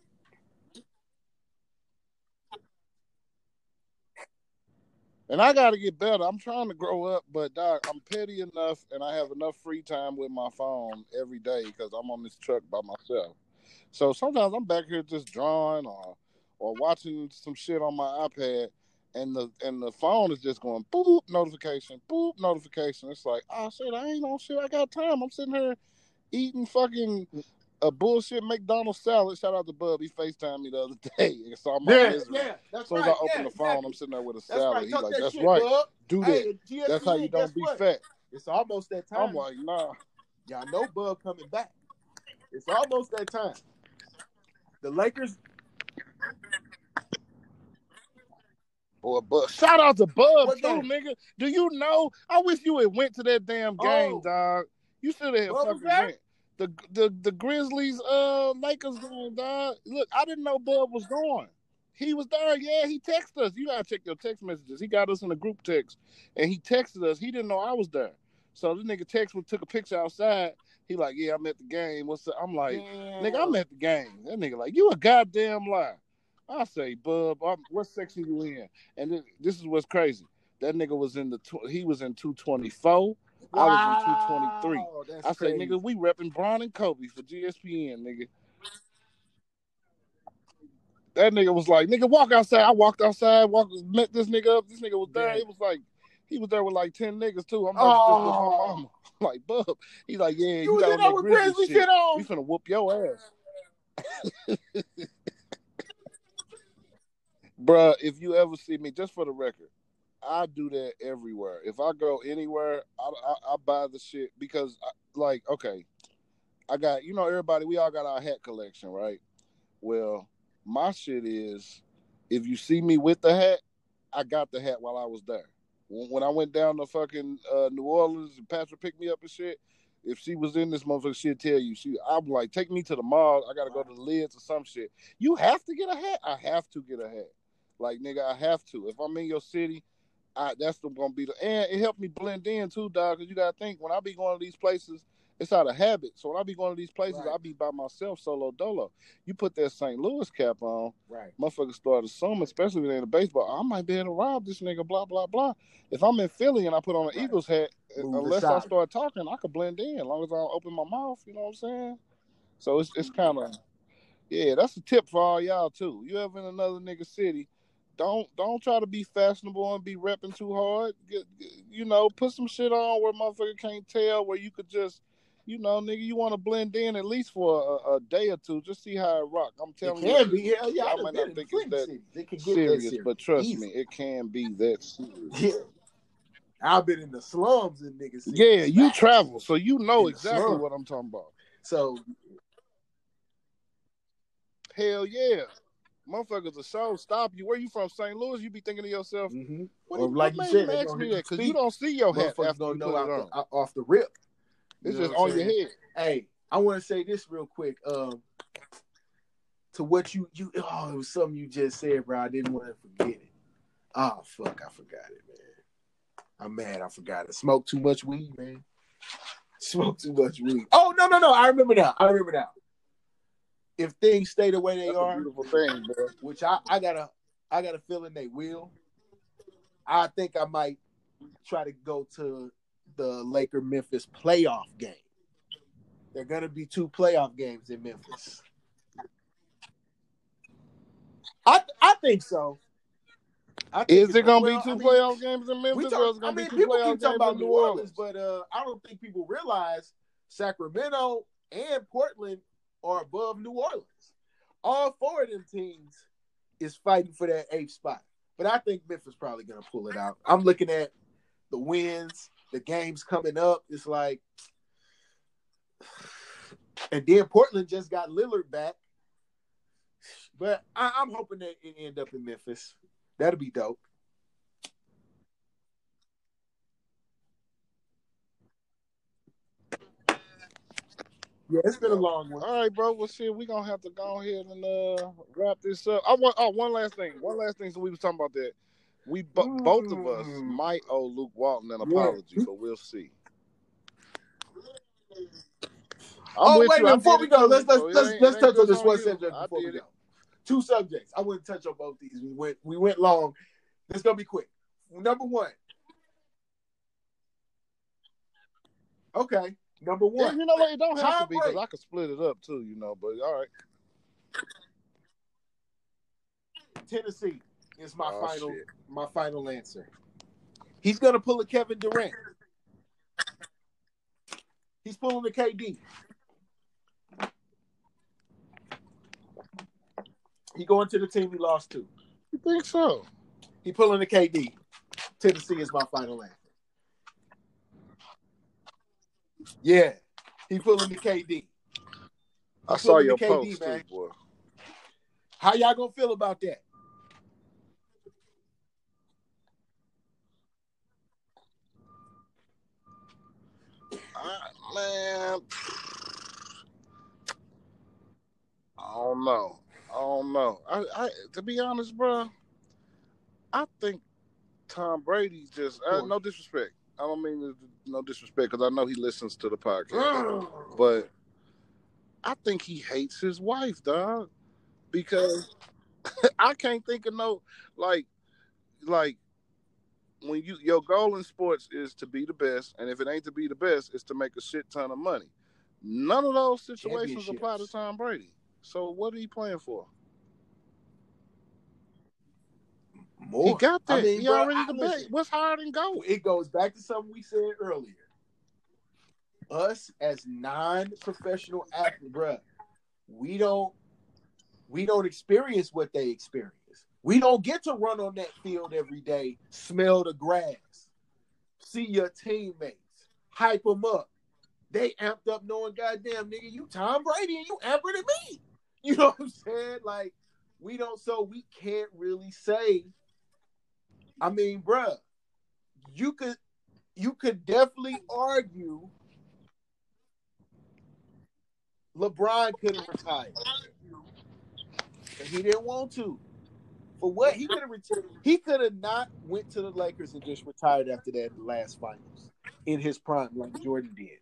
And I got to get better. I'm trying to grow up, but dog, I'm petty enough, and I have enough free time with my phone every day because I'm on this truck by myself. So sometimes I'm back here just drawing or watching some shit on my iPad. And the phone is just going boop notification. It's like, oh shit, I ain't on shit. I got time. I'm sitting here eating fucking a bullshit McDonald's salad. Shout out to Bub. He FaceTimed me the other day and saw my misery. Yeah, that's as soon as I open the phone, I'm sitting there with a salad. Right. He's like, that's shit, right. Bub. Do that. That's how you don't be fat. It's almost that time. I'm like, nah. Y'all know Bub coming back. It's almost that time. The Lakers. Boy, Bub. Shout out to Bub too, nigga. Do you know? I wish you had went to that damn game, dog. You should have fucking went. The Grizzlies Lakers game, dog. Look, I didn't know Bub was going. He was there, yeah. He texted us. You gotta check your text messages. He got us in a group text, and he texted us. He didn't know I was there, so this nigga took a picture outside. He like, yeah, I'm at the game. What's up? I'm like, nigga, I'm at the game. That nigga like, you a goddamn lie. I say, bub, what section you in? And this is what's crazy. That nigga was in he was in 224. I was in 223. That's I say, crazy. nigga, we repping Braun and Kobe for GSPN, nigga. That nigga was like, nigga, walk outside. I walked outside, met this nigga up. This nigga was there. It was like, he was there with like 10 niggas too. I'm like, just with my mama. Like, bub. He's like, yeah, you got on that Grizzly shit. We finna whoop your ass. Bruh, if you ever see me, just for the record, I do that everywhere. If I go anywhere, I buy the shit because, okay, I got, everybody, we all got our hat collection, right? Well, my shit is, if you see me with the hat, I got the hat while I was there. When I went down to fucking New Orleans and Patrick picked me up and shit, if she was in this motherfucker, she'd tell you. I'm like, take me to the mall. I got to go to the Lids or some shit. You have to get a hat? I have to get a hat. Like, nigga, I have to. If I'm in your city, that's going to be and it helped me blend in too, dog, because you got to think, when I be going to these places, it's out of habit. So when I be going to these places, I be by myself, solo dolo. You put that St. Louis cap on, motherfuckers start assuming, especially when they're in the baseball, I might be able to rob this nigga, blah, blah, blah. If I'm in Philly and I put on an Eagles hat, unless I start talking, I could blend in as long as I don't open my mouth, you know what I'm saying? So it's kind of, yeah, that's a tip for all y'all too. You ever in another nigga city, don't try to be fashionable and be repping too hard. Put some shit on where motherfucker can't tell, where you could just, nigga, you want to blend in at least for a day or two, just see how it rock. I'm telling you, it can be. Hell yeah, I might not think it's that serious, but trust me, it can be that serious. Yeah. I've been in the slums in niggas. Yeah, you travel, so you know exactly what I'm talking about. So, hell yeah. Motherfuckers will so stop you. Where you from, St. Louis? You be thinking to yourself, what made him ask me that? Because you don't see your hat after you put it on. Off the rip. It's just on your head. Hey, I want to say this real quick. To what it was something you just said, bro. I didn't want to forget it. Oh, fuck, I forgot it, man. I'm mad I forgot it. Smoke too much weed, man. Smoke too much weed. Oh, no. I remember now. If things stay the way they are, beautiful thing, bro. Which I got a feeling they will. I think I might try to go to the Laker-Memphis playoff game. There are gonna be 2 playoff games in Memphis. I think so. Is it gonna be 2 playoff games in Memphis, or is it gonna be 2 playoff games in New Orleans? But I don't think people realize Sacramento and Portland are above New Orleans. All 4 of them teams is fighting for that 8th spot. But I think Memphis probably going to pull it out. I'm looking at the wins, the games coming up. It's like, and then Portland just got Lillard back. But I'm hoping that it end up in Memphis. That'll be dope. Yeah, it's been a long one. All right, bro. Well, shit, we gonna have to go ahead and wrap this up. One last thing. So we was talking about that. We both of us might owe Luke Walton an apology, but we'll see. Wait a minute, before we go, let's touch on this one subject before we go. 2 subjects. I wouldn't touch on both these. We went long. This is gonna be quick. Number 1. Okay. Number 1. Yeah, you know what? It don't have to be, because I could split it up too, but all right. Tennessee is my final answer. He's gonna pull a Kevin Durant. He's pulling the KD. He going to the team he lost to. You think so? He pulling the KD. Tennessee is my final answer. Yeah, he pulling the KD. I saw your post, man. Too, boy. How y'all gonna feel about that? Man, I don't know. I to be honest, bro, I think Tom Brady's just no disrespect. I don't mean no disrespect, because I know he listens to the podcast, but I think he hates his wife, dog, because I can't think of no like when your goal in sports is to be the best, and if it ain't to be the best, it's to make a shit ton of money. None of those situations apply to Tom Brady. So what are you playing for? More. He got that. He bro, already the best. What's hard and go? It goes back to something we said earlier. Us as non-professional athletes, bro, we don't experience what they experience. We don't get to run on that field every day, smell the grass, see your teammates, hype them up. They amped up knowing, goddamn, nigga, you Tom Brady and you amper than me. You know what I'm saying? Like, we can't really say. I mean, bruh, you could definitely argue LeBron could have retired. But he didn't want to. For what? He could have not went to the Lakers and just retired after that last finals in his prime like Jordan did.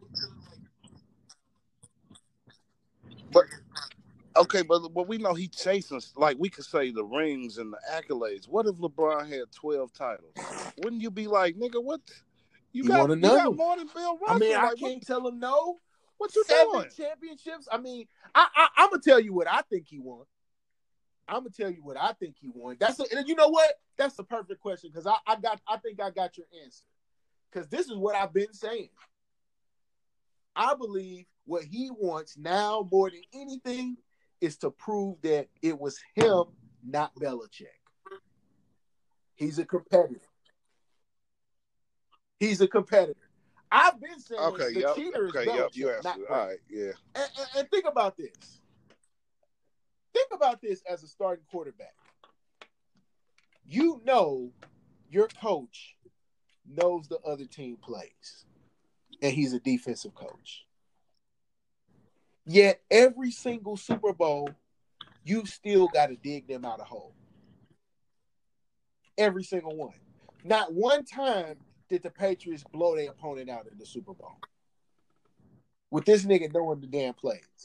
But okay, but we know he chasing, like we could say, the rings and the accolades. What if LeBron had 12 titles? Wouldn't you be like, nigga, what? You got more than Bill Russell. I mean, I can't tell him no. What you 7 doing? Championships? I mean, I'm gonna tell you what I think he won. And you know what? That's the perfect question because I think I got your answer. Because this is what I've been saying. I believe what he wants now more than anything is to prove that it was him, not Belichick. He's a competitor. I've been saying the cheater is Belichick, not Brady. All right, yeah. And think about this. Think about this as a starting quarterback. You know your coach knows the other team plays, and he's a defensive coach. Yet every single Super Bowl, you still got to dig them out of hole. Every single one. Not one time did the Patriots blow their opponent out in the Super Bowl. With this nigga knowing the damn plays.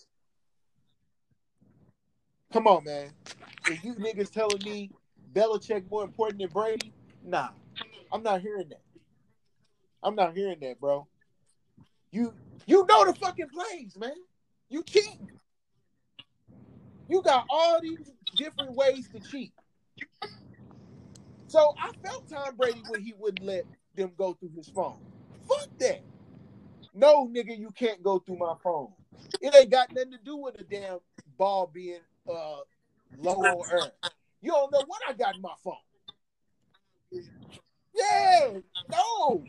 Come on, man. If you niggas telling me Belichick more important than Brady, nah. I'm not hearing that, bro. You know the fucking plays, man. You cheating. You got all these different ways to cheat. So I felt Tom Brady when he wouldn't let them go through his phone. Fuck that. No, nigga, you can't go through my phone. It ain't got nothing to do with the damn ball being low on earth. You don't know what I got in my phone. Yeah, no.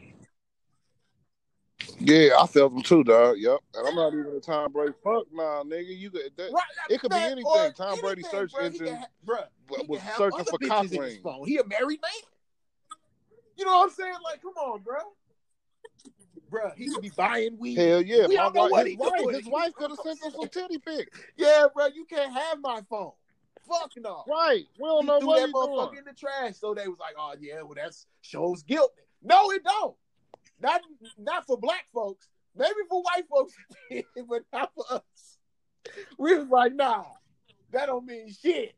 Yeah, I felt them too, dog. Yep. And I'm not even a Tom Brady. Fuck nah, nigga. You could that, right, it could be anything. Tom Brady search engine was searching for cock rings. He a married man. You know what I'm saying? Like, come on, bro. Bro, he could be buying weed. Hell yeah. We don't know what his wife could have sent him some titty pics. Yeah, bro, you can't have my phone. Fuck no. Right. We don't know what he's doing. Motherfucker in the trash. So they was like, oh yeah, well that shows guilt. No, it don't. Not for black folks. Maybe for white folks, but not for us. We was like, nah, that don't mean shit.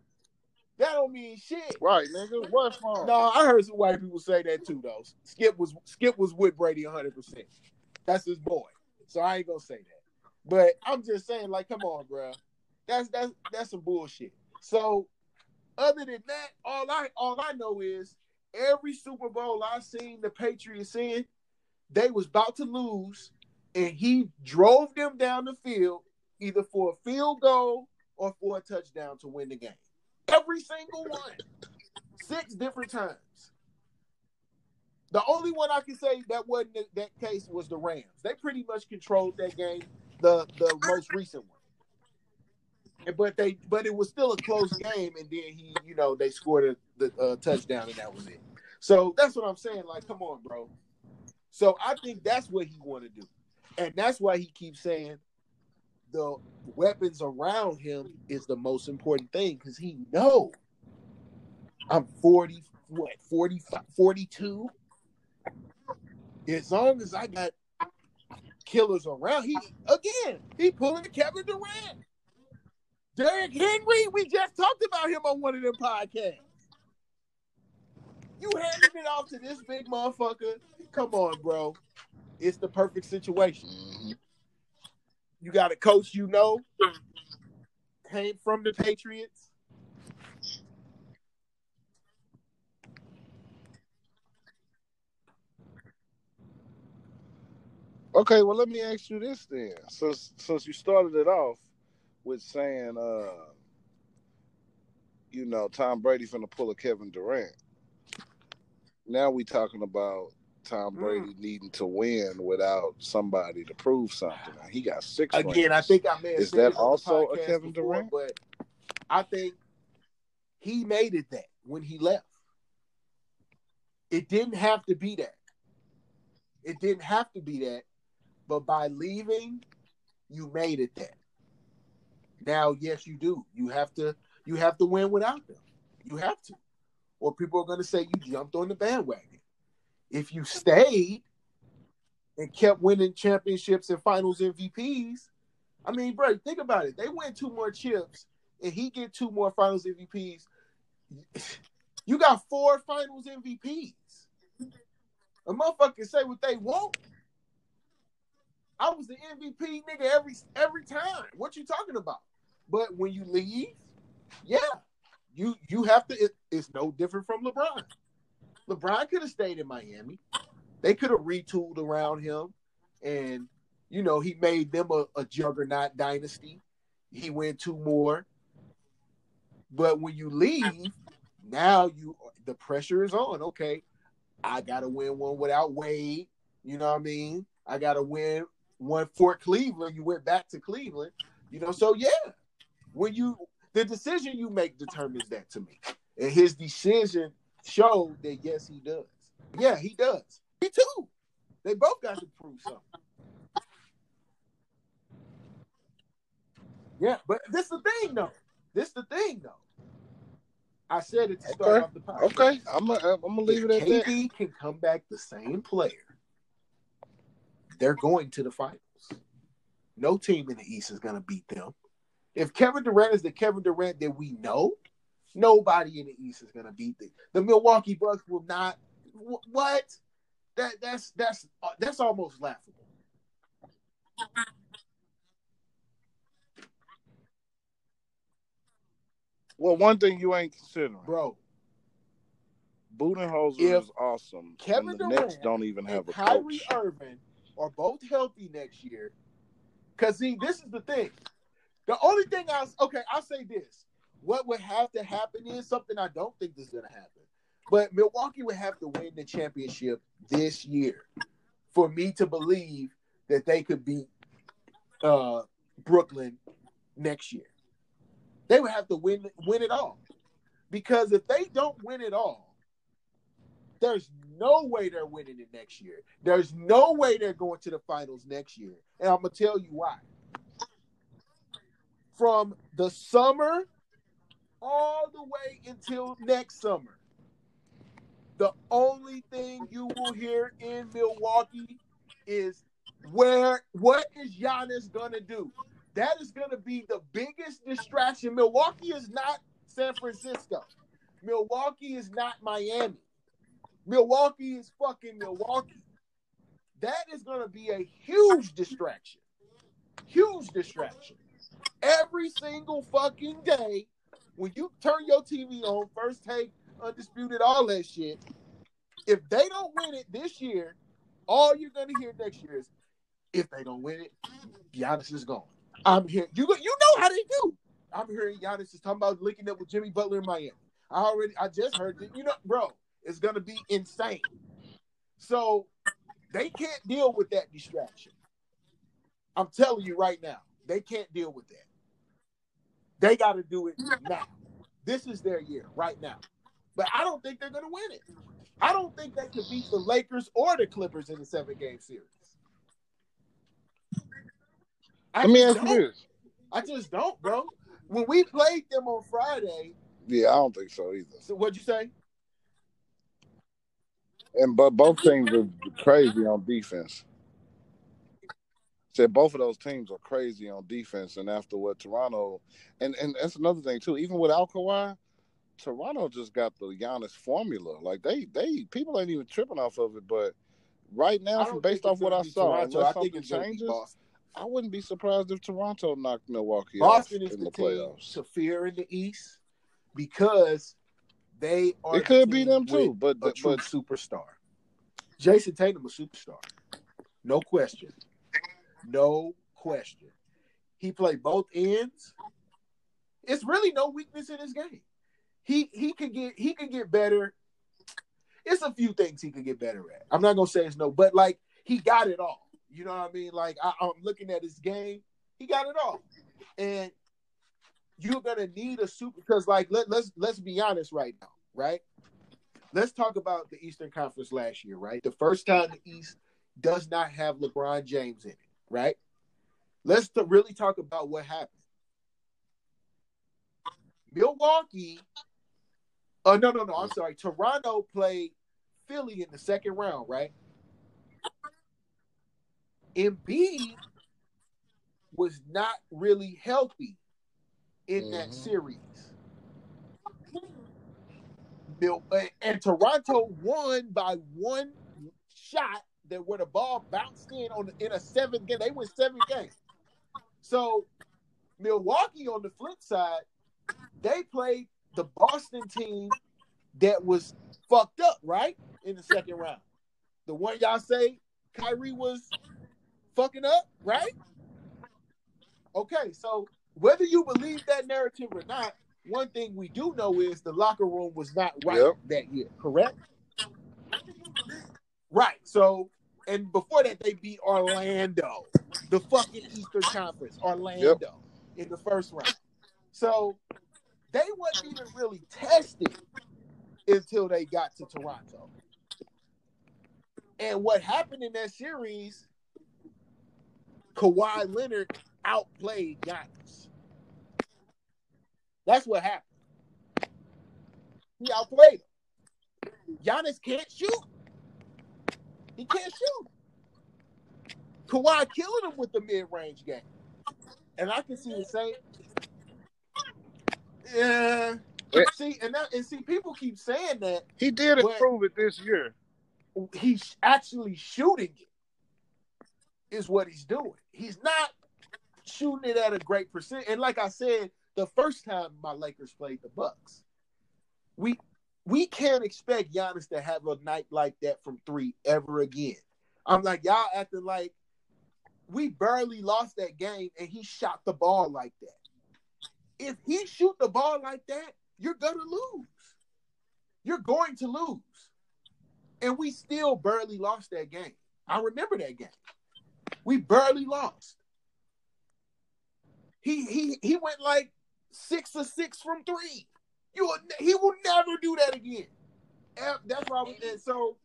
Right, nigga. What phone? No, I heard some white people say that too, though. Skip was with Brady 100%. That's his boy. So I ain't gonna say that. But I'm just saying, like, come on, bro. That's some bullshit. So other than that, all I know is every Super Bowl I seen the Patriots in, they was about to lose, and he drove them down the field either for a field goal or for a touchdown to win the game. Every single one. 6 different times. The only one I can say that wasn't that case was the Rams. They pretty much controlled that game, the most recent one. But it was still a close game, and then they scored the touchdown, and that was it. So that's what I'm saying. Like, come on, bro. So I think that's what he want to do, and that's why he keeps saying the weapons around him is the most important thing because he know I'm 40, 45, 42. As long as I got killers around, he pulling Kevin Durant. Derrick Henry, we just talked about him on one of them podcasts. You handed it off to this big motherfucker. Come on, bro. It's the perfect situation. Mm-hmm. You got a coach you know, came from the Patriots. Okay, well, let me ask you this then. Since you started it off with saying, Tom Brady finna pull a Kevin Durant. Now we talking about Tom Brady needing to win without somebody to prove something. Now, he got 6 Again, rings. I think I may have Is said that it on also the podcast a Kevin before, Durant? but I think he made it that when he left. It didn't have to be that. It didn't have to be that. But by leaving, you made it that. Now, yes, you do. You have to win without them. You have to. Or people are going to say you jumped on the bandwagon. If you stayed and kept winning championships and finals MVPs, I mean, bro, think about it. They win 2 more chips and he get 2 more finals MVPs. You got 4 finals MVPs. A motherfucker can say what they want. I was the MVP nigga every time. What you talking about? But when you leave, yeah, you have to. It's no different from LeBron. LeBron could have stayed in Miami. They could have retooled around him, and he made them a juggernaut dynasty. He win 2 more. But when you leave, now the pressure is on. Okay, I gotta win one without Wade. You know what I mean? I gotta win one for Cleveland. You went back to Cleveland. So yeah. The decision you make determines that to me. And his decision showed that yes, he does. Yeah, he does. Me too. They both got to prove something. Yeah, but this is the thing though. I said it to start off the podcast. Okay, I'm gonna leave it at that. KD can come back the same player, they're going to the finals. No team in the East is gonna beat them. If Kevin Durant is the Kevin Durant that we know, nobody in the East is going to beat them. The Milwaukee Bucks will not. What? That's almost laughable. Well, one thing you ain't considering, bro. Budenholzer is awesome. Kevin and the Durant Nets don't even have a Kyrie coach. Irving are both healthy next year. Because see, this is the thing. The only thing I'll say this. What would have to happen is something I don't think is going to happen. But Milwaukee would have to win the championship this year for me to believe that they could beat Brooklyn next year. They would have to win it all. Because if they don't win it all, there's no way they're winning it next year. There's no way they're going to the finals next year. And I'm going to tell you why. From the summer all the way until next summer, the only thing you will hear in Milwaukee is what is Giannis going to do? That is going to be the biggest distraction. Milwaukee is not San Francisco. Milwaukee is not Miami. Milwaukee is fucking Milwaukee. That is going to be a huge distraction. Huge distraction. Every single fucking day, when you turn your TV on, First Take, Undisputed, all that shit, if they don't win it this year, all you're going to hear next year is, if they don't win it, Giannis is gone. I'm hearing, you know how they do. I'm hearing Giannis is talking about linking up with Jimmy Butler in Miami. I just heard that, bro, it's going to be insane. So they can't deal with that distraction. I'm telling you right now, they can't deal with that. They got to do it now. This is their year right now. But I don't think they're going to win it. I don't think they could beat the Lakers or the Clippers in the 7-game series. Let me ask you this. I just don't, bro. When we played them on Friday. Yeah, I don't think so either. So what'd you say? But both teams are crazy on defense. said both of those teams are crazy on defense, and after what Toronto, and that's another thing too. Even without Kawhi, Toronto just got the Giannis formula. Like they people ain't even tripping off of it. But right now, from based off what I saw, unless something changes, I wouldn't be surprised if Toronto knocked Milwaukee off in the playoffs. To fear in the East because they are. It could be them too, but a true superstar. Jason Tatum, a superstar, no question. No question. He played both ends. It's really no weakness in his game. He could get better. It's a few things he could get better at. I'm not gonna say it's no, but like he got it all. You know what I mean? Like I'm looking at his game, he got it all. And you're gonna need a super because like let's be honest right now, right? Let's talk about the Eastern Conference last year, right? The first time the East does not have LeBron James in it, right? Let's really talk about what happened. Milwaukee, no, I'm sorry. Toronto played Philly in the second round, right? Embiid was not really healthy in that series. And Toronto won by one shot where the ball bounced in a 7 game. They went 7 games. So Milwaukee on the flip side, they played the Boston team that was fucked up, right? In the second round. The one y'all say Kyrie was fucking up, right? Okay, so whether you believe that narrative or not, one thing we do know is the locker room was not right that year, correct? Right. So, and before that, they beat Orlando, the fucking Eastern Conference, Orlando in the first round. So, they wasn't even really tested until they got to Toronto. And what happened in that series, Kawhi Leonard outplayed Giannis. That's what happened. He outplayed him. Giannis can't shoot. He can't shoot. Kawhi killing him with the mid-range game. And I can see the same. Yeah. See, people keep saying that. He did improve it this year. He's actually shooting it, is what he's doing. He's not shooting it at a great percent. And like I said, the first time my Lakers played the Bucks, we can't expect Giannis to have a night like that from 3 ever again. I'm like, y'all acting like we barely lost that game and he shot the ball like that. If he shoot the ball like that, you're going to lose. You're going to lose. And we still barely lost that game. I remember that game. We barely lost. He went like 6 of 6 from 3. He will never do that again. That's why and so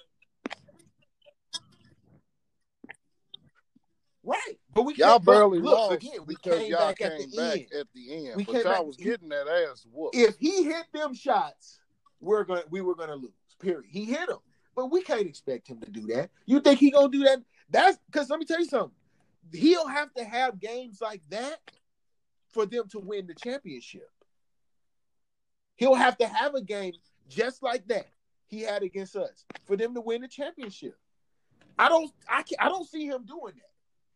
right. But y'all barely lost again. We because came y'all back came at the back end. at the end. We but y'all was getting that ass whooped. If he hit them shots, we were gonna lose. Period. He hit them, but we can't expect him to do that. You think he gonna do that? That's because let me tell you something. He'll have to have games like that for them to win the championship. He'll have to have a game just like that he had against us for them to win the championship. I don't see him doing that.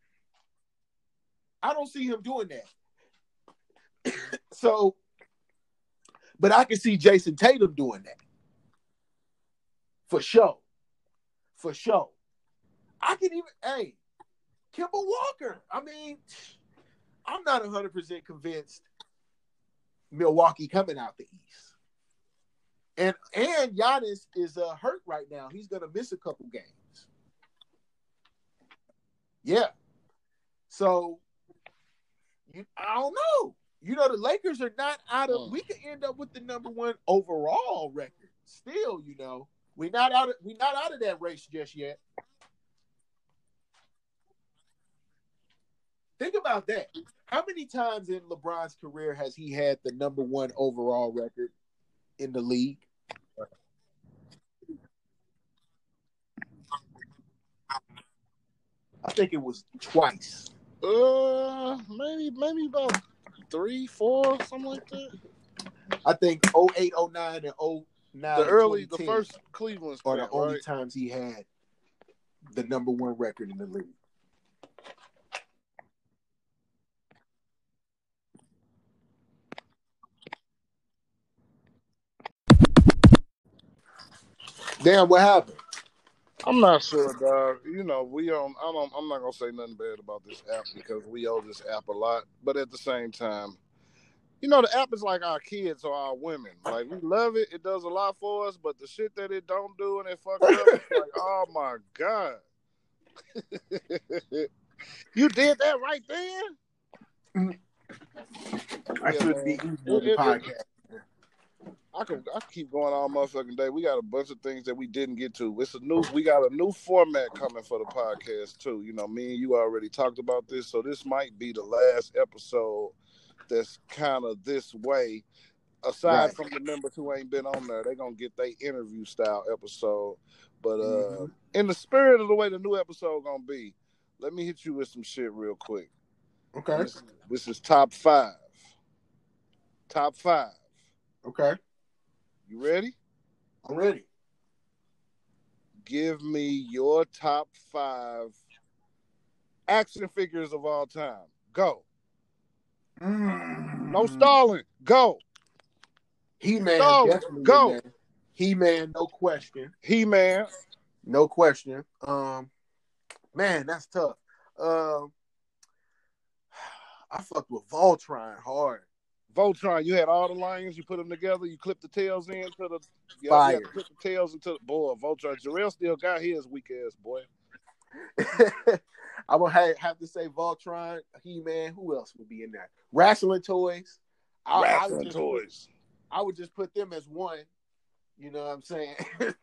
I don't see him doing that. So, but I can see Jason Tatum doing that. For sure. For sure. I can even, Kemba Walker. I mean, I'm not 100% convinced Milwaukee coming out the East. And Giannis is hurt right now. He's going to miss a couple games. Yeah. So, I don't know. You know, the Lakers are not out of. We could end up with the number 1 overall record. Still, you know, we're not out of that race just yet. Think about that. How many times in LeBron's career has he had the number 1 overall record in the league? think it was twice. Maybe about 3, 4, something like that. I think 08, 09, and 09. The first Cleveland are the only right? times he had the number one record in the league. Damn, what happened? I'm not sure, dog. You know, I'm not gonna say nothing bad about this app because we owe this app a lot. But at the same time, you know, the app is like our kids or our women. Like, we love it. It does a lot for us. But the shit that it don't do and it fucks up, it's like, oh, my God. You did that right then? I shouldn't be eating on the podcast. I could keep going all motherfucking day. We got a bunch of things that we didn't get to. We got a new format coming for the podcast, too. You know, me and you already talked about this. So this might be the last episode that's kind of this way, aside from the members who ain't been on there. They're gonna get their interview style episode, but in the spirit of the way the new episode gonna be, let me hit you with some shit real quick. Okay, this is top 5. Okay, you ready? I'm ready. Give me your top 5 action figures of all time. Go. No stalling. Go. He-Man. Definitely go. He-Man, no question. He-Man. No question. Man, that's tough. I fucked with Voltron hard. Voltron, you had all the lions, you put them together, you clip the tails into the fire. You clip the tails into the boy. Voltron. Jarrell still got his weak ass boy. I would have to say Voltron, He-Man. Who else would be in there? Wrestling toys. I would just put them as one. You know what I'm saying?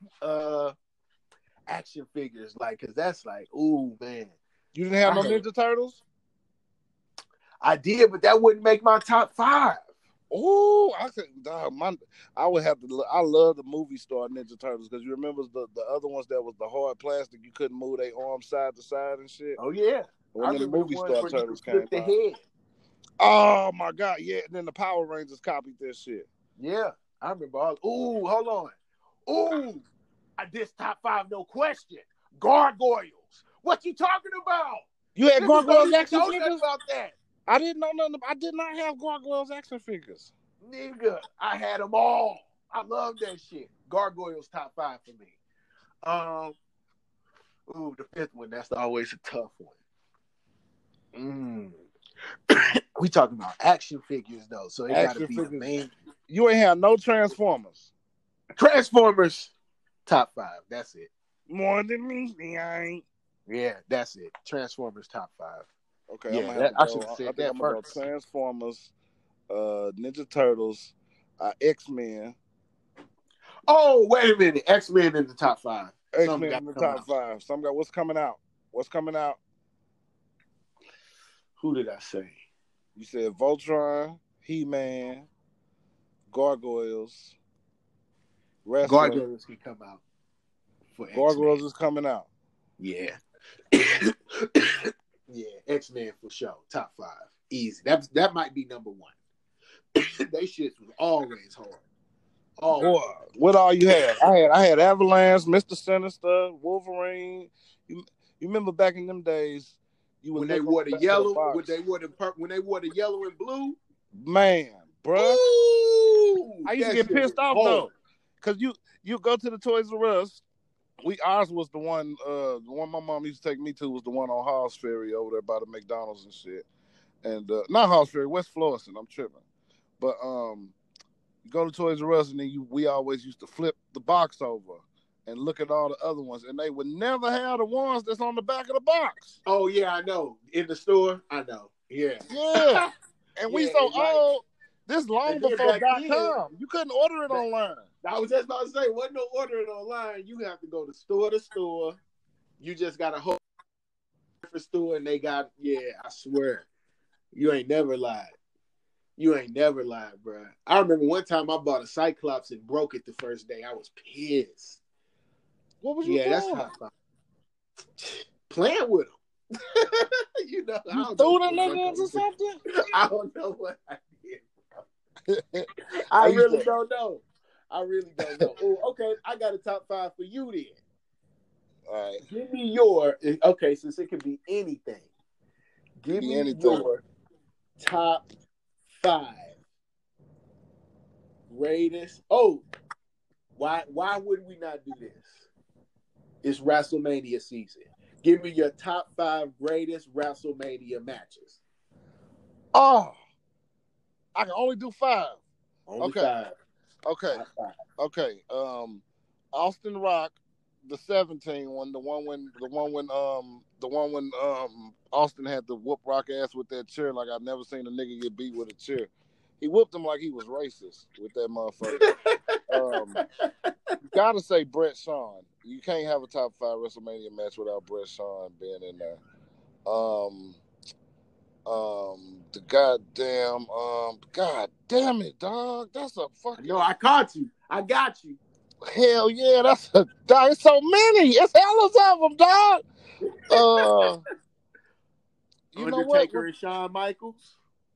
Action figures, because that's ooh, man. You didn't have no Ninja Turtles? I did, but that wouldn't make my top 5. Oh, I would have to. I love the movie star Ninja Turtles because you remember the other ones that was the hard plastic. You couldn't move their arms side to side and shit. Oh yeah, when the movie star Turtles came out. Head. Oh my God, yeah. And then the Power Rangers copied that shit. Yeah, I remember all. Ooh, hold on. Ooh, this top 5, no question. Gargoyles. What you talking about? You had Gargoyles action figures? About that. I didn't know nothing. I did not have Gargoyles action figures. Nigga, I had them all. I love that shit. Gargoyles top 5 for me. Ooh, the 5th one. That's always a tough one. We talking about action figures though, so it got to be the main. You ain't have no Transformers. Transformers top 5. That's it. More than me, I ain't. Yeah, that's it. Transformers top 5. Okay, yeah, I should have said that first. Transformers, Ninja Turtles, X-Men. Oh, wait a minute. X-Men in the top 5. X-Men in the top 5. What's coming out? Who did I say? You said Voltron, He-Man, Gargoyles. Gargoyles can come out. Gargoyles is coming out. Yeah. Yeah, X-Men for sure. Top 5. Easy. That might be number 1. They shit was always hard. Boy, what all you had? I had Avalanche, Mr. Sinister, Wolverine. You remember back in them days when they wore the yellow, when they wore the yellow and blue? Man, bro. I used to get pissed off though. Cause you go to the Toys R Us. Ours was the one my mom used to take me to was the one on Halls Ferry over there by the McDonald's and shit. And not Halls Ferry, West Florissant. I'm tripping. But you go to Toys R Us and then we always used to flip the box over and look at all the other ones, and they would never have the ones that's on the back of the box. Oh yeah, I know. In the store, I know. Yeah. Yeah. And we old. This long before .com. You couldn't order it online. I was just about to say, wasn't no ordering online. You have to go to store. You just got a whole different store, and they got, I swear. You ain't never lied. Bro. I remember one time I bought a Cyclops and broke it the first day. I was pissed. What was you doing? That's how playing with them. You know, I You don't threw know the what nigga I into did. something? I don't know what I did. How I you really doing? don't know. I really don't know. Oh, okay. I got a top 5 for you then. All right. Give me your. Okay, since it could be anything. Give me anything. your top 5 greatest. Oh, why would we not do this? It's WrestleMania season. Give me your top 5 greatest WrestleMania matches. Oh, I can only do 5. Only Okay. 5. Okay. Top 5. Okay. Austin Rock, the 17 one, the one when Austin had to whoop Rock ass with that chair like I've never seen a nigga get beat with a chair. He whooped him like he was racist with that motherfucker. You gotta say Bret Shawn. You can't have a top 5 WrestleMania match without Bret Shawn being in there. The goddamn, god damn it, dog. That's a fucking. No, I caught you. I got you. Hell yeah, that's a dog. It's so many. It's hellas of them, dog. You know what? Undertaker and Shawn Michaels.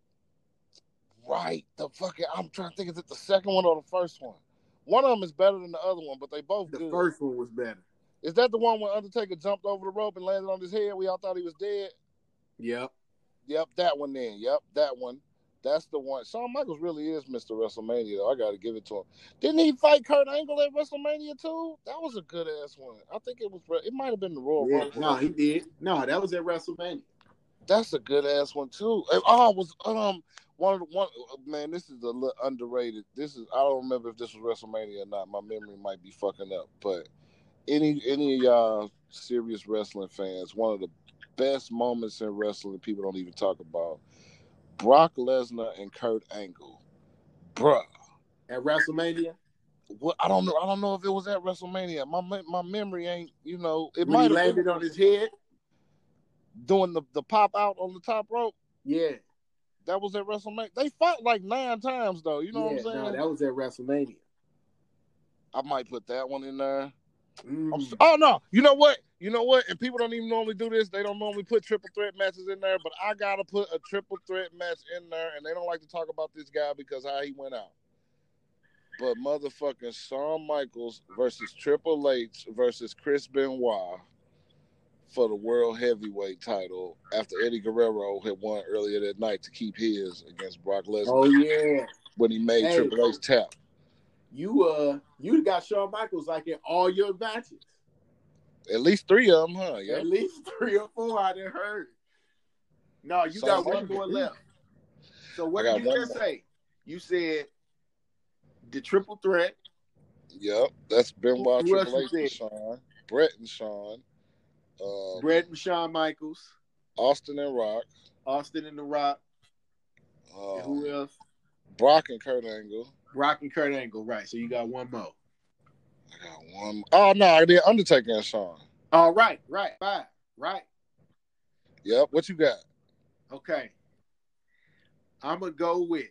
Right. The fucking. I'm trying to think. Is it the second one or the first one? One of them is better than the other one, but they both The good. first one was better. Is that the one when Undertaker jumped over the rope and landed on his head? We all thought he was dead. Yep. Yep, that one then. Yep, that one. That's the one. Shawn Michaels really is Mr. WrestleMania, though. I got to give it to him. Didn't he fight Kurt Angle at WrestleMania, too? That was a good-ass one. I think it was. It might have been the Royal Rumble. No, he did. No, that was at WrestleMania. That's a good-ass one, too. Oh, it was, one, man, this is a little underrated. I don't remember if this was WrestleMania or not. My memory might be fucking up. But any of y'all serious wrestling fans, one of the best moments in wrestling people don't even talk about. Brock Lesnar and Kurt Angle, bruh. At WrestleMania? What I don't know if it was at WrestleMania. My memory ain't. It when might he have landed on his head, doing the pop out on the top rope. Yeah, that was at WrestleMania. They fought like 9 times though. You know what I'm saying? No, that was at WrestleMania. I might put that one in there. Mm. Oh no! You know what? And people don't even normally do this. They don't normally put triple threat matches in there, but I gotta put a triple threat match in there, and they don't like to talk about this guy because how he went out. But motherfucking Shawn Michaels versus Triple H versus Chris Benoit for the World Heavyweight title after Eddie Guerrero had won earlier that night to keep his against Brock Lesnar. Oh yeah, when he made Triple H tap. You got Shawn Michaels like in all your matches. At least 3 of them, huh? Yep. At least 3 or 4 I done heard. No, you got one more left. So what did you just say? You said the triple threat. Yep, that's Benoit, Triple H, and Shawn. Bret and Shawn. Bret and Shawn Michaels. Austin and Rock. Austin and The Rock. And who else? Brock and Kurt Angle. Brock and Kurt Angle, right. So you got one more. I got one more. Oh, no, I did Undertaker and Shawn. Oh, right. 5. Right. Yep, what you got? Okay. I'm going to go with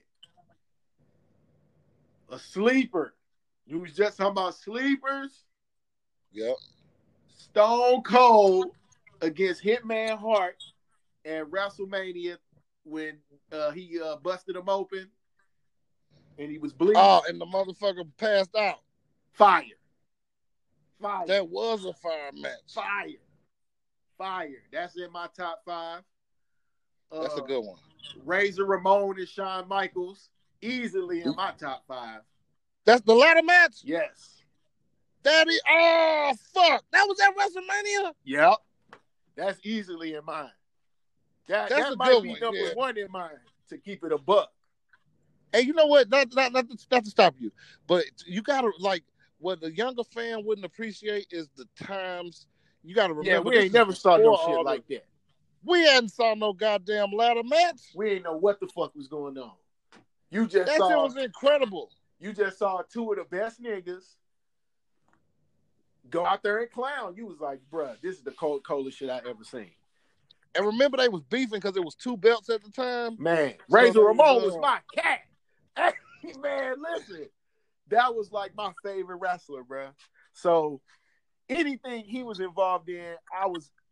a sleeper. You was just talking about sleepers? Yep. Stone Cold against Hitman Hart at WrestleMania when he busted him open and he was bleeding. Oh, and the motherfucker passed out. Fire. That was a fire match. Fire. That's in my top 5. That's a good one. Razor Ramon and Shawn Michaels, easily in my top 5. That's the ladder match? Yes. Oh, fuck. That was at WrestleMania? Yep. That's easily in mine. That might be number 1 in mine to keep it a buck. Hey, you know what? Not to stop you, but you gotta what the younger fan wouldn't appreciate is the times. You gotta remember. Yeah, we ain't never saw no shit like that. We hadn't saw no goddamn ladder match. We ain't know what the fuck was going on. That shit was incredible. You just saw 2 of the best niggas go out there and clown. You was like, bruh, this is the coldest shit I ever seen. And remember, they was beefing because it was 2 belts at the time. Man, Razor Ramon was my cat. Hey, man, listen. That was like my favorite wrestler, bruh. So anything he was involved in, I was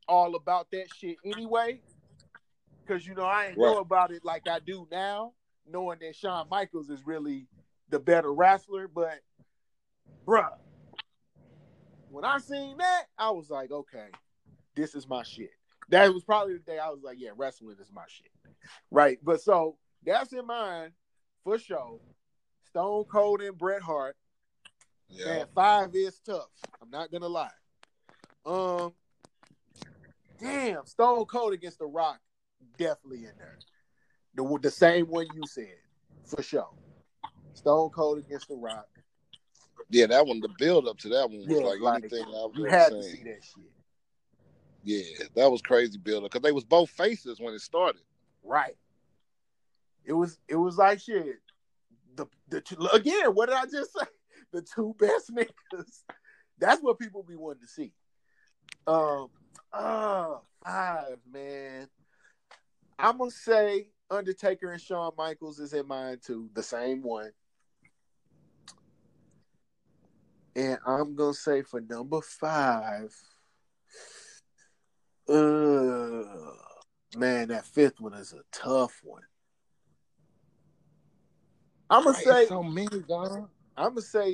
all about that shit anyway. Because, I ain't know about it like I do now, knowing that Shawn Michaels is really the better wrestler. But, bruh, when I seen that, I was like, okay, this is my shit. That was probably the day I was like, yeah, wrestling is my shit. Right? But so, that's in mind, for sure. Stone Cold and Bret Hart. Yeah. Man, 5 is tough. I'm not going to lie. Damn, Stone Cold against The Rock. Definitely in there. The same one you said, for sure. Stone Cold against The Rock. Yeah, that one, the build up to that one was like anything I've ever had to see that shit. Yeah, that was crazy build up because they was both faces when it started. Right. It was like shit. Again, what did I just say? The two best niggas. That's what people be wanting to see. 5, man. I'm going to say Undertaker and Shawn Michaels is in mine too. The same one. And I'm going to say for number 5, man, that 5th one is a tough one. I'm going to say... so many, dog. I'm going to say,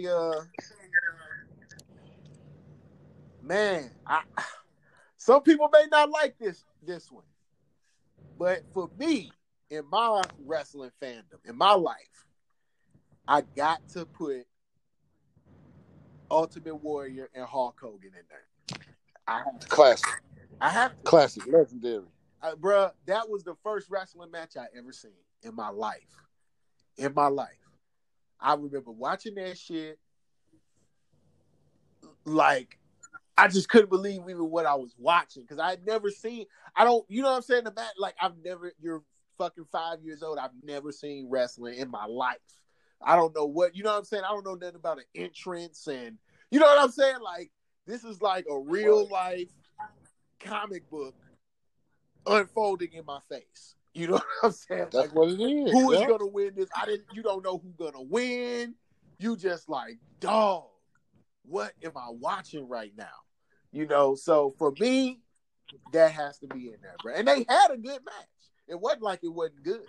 man, some people may not like this one. But for me, in my wrestling fandom, in my life, I got to put Ultimate Warrior and Hulk Hogan in there. Classic. I have to. Classic, legendary. Bruh, that was the first wrestling match I ever seen in my life. In my life. I remember watching that shit. Like, I just couldn't believe even what I was watching because I had never seen. You know what I'm saying? The match, like, you're fucking 5 years old. I've never seen wrestling in my life. I don't know what, you know what I'm saying? I don't know nothing about an entrance and, you know what I'm saying? Like, this is like a real life comic book unfolding in my face. You know what I'm saying? That's like, what it is. Who is going to win this? You don't know who's going to win. You just like, dog, what am I watching right now? So for me, that has to be in there, bro. And they had a good match. It wasn't like it wasn't good.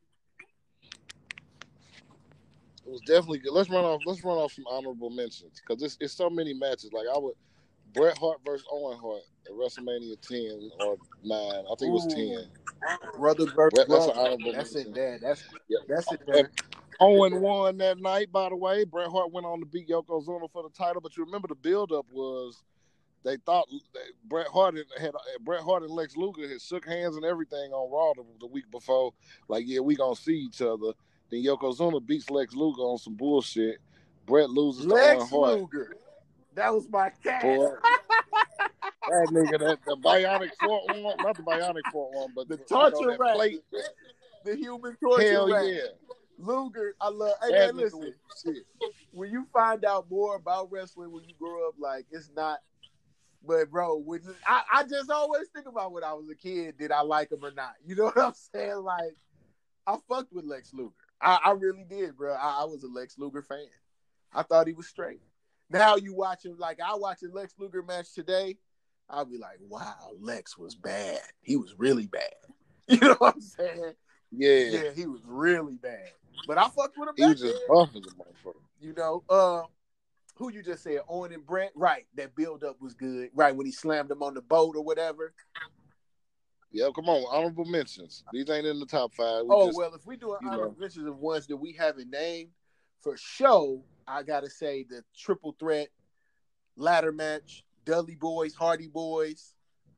It was definitely good. Let's run off some honorable mentions because it's so many matches. Like Bret Hart versus Owen Hart at WrestleMania 10 or 9. I think it was 10. Brother versus That's an honorable That's mention. in there. That's in there. And Owen won that night, by the way. Bret Hart went on to beat Yokozuna for the title, but you remember the build-up was they thought Bret Hart and Lex Luger had shook hands and everything on Raw the week before. Like, yeah, we gonna see each other. Then Yokozuna beats Lex Luger on some bullshit. Bret loses to Owen Hart. Luger. That was my cat. That nigga, the bionic forearm, not the bionic forearm, but the torture rack. Plate. The human torture Hell rack. Yeah. Luger, I love. Hey, man, listen. When you find out more about wrestling when you grow up, like, it's not. But, bro, I just always think about when I was a kid, did I like him or not? You know what I'm saying? Like, I fucked with Lex Luger. I really did, bro. I was a Lex Luger fan. I thought he was straight. Now you watch him, like, I watch a Lex Luger match today, I'll be like, wow, Lex was bad. He was really bad. You know what I'm saying? Yeah, he was really bad. But I fucked with him. He was just buff as a motherfucker. Who you just said, Owen and Bret? Right, that build-up was good. Right, when he slammed him on the boat or whatever. Yeah, come on, honorable mentions. These ain't in the top 5. Well, if we do an honorable mentions of ones that we haven't named, for sure, I got to say the triple threat ladder match, Dudley Boys, Hardy Boys,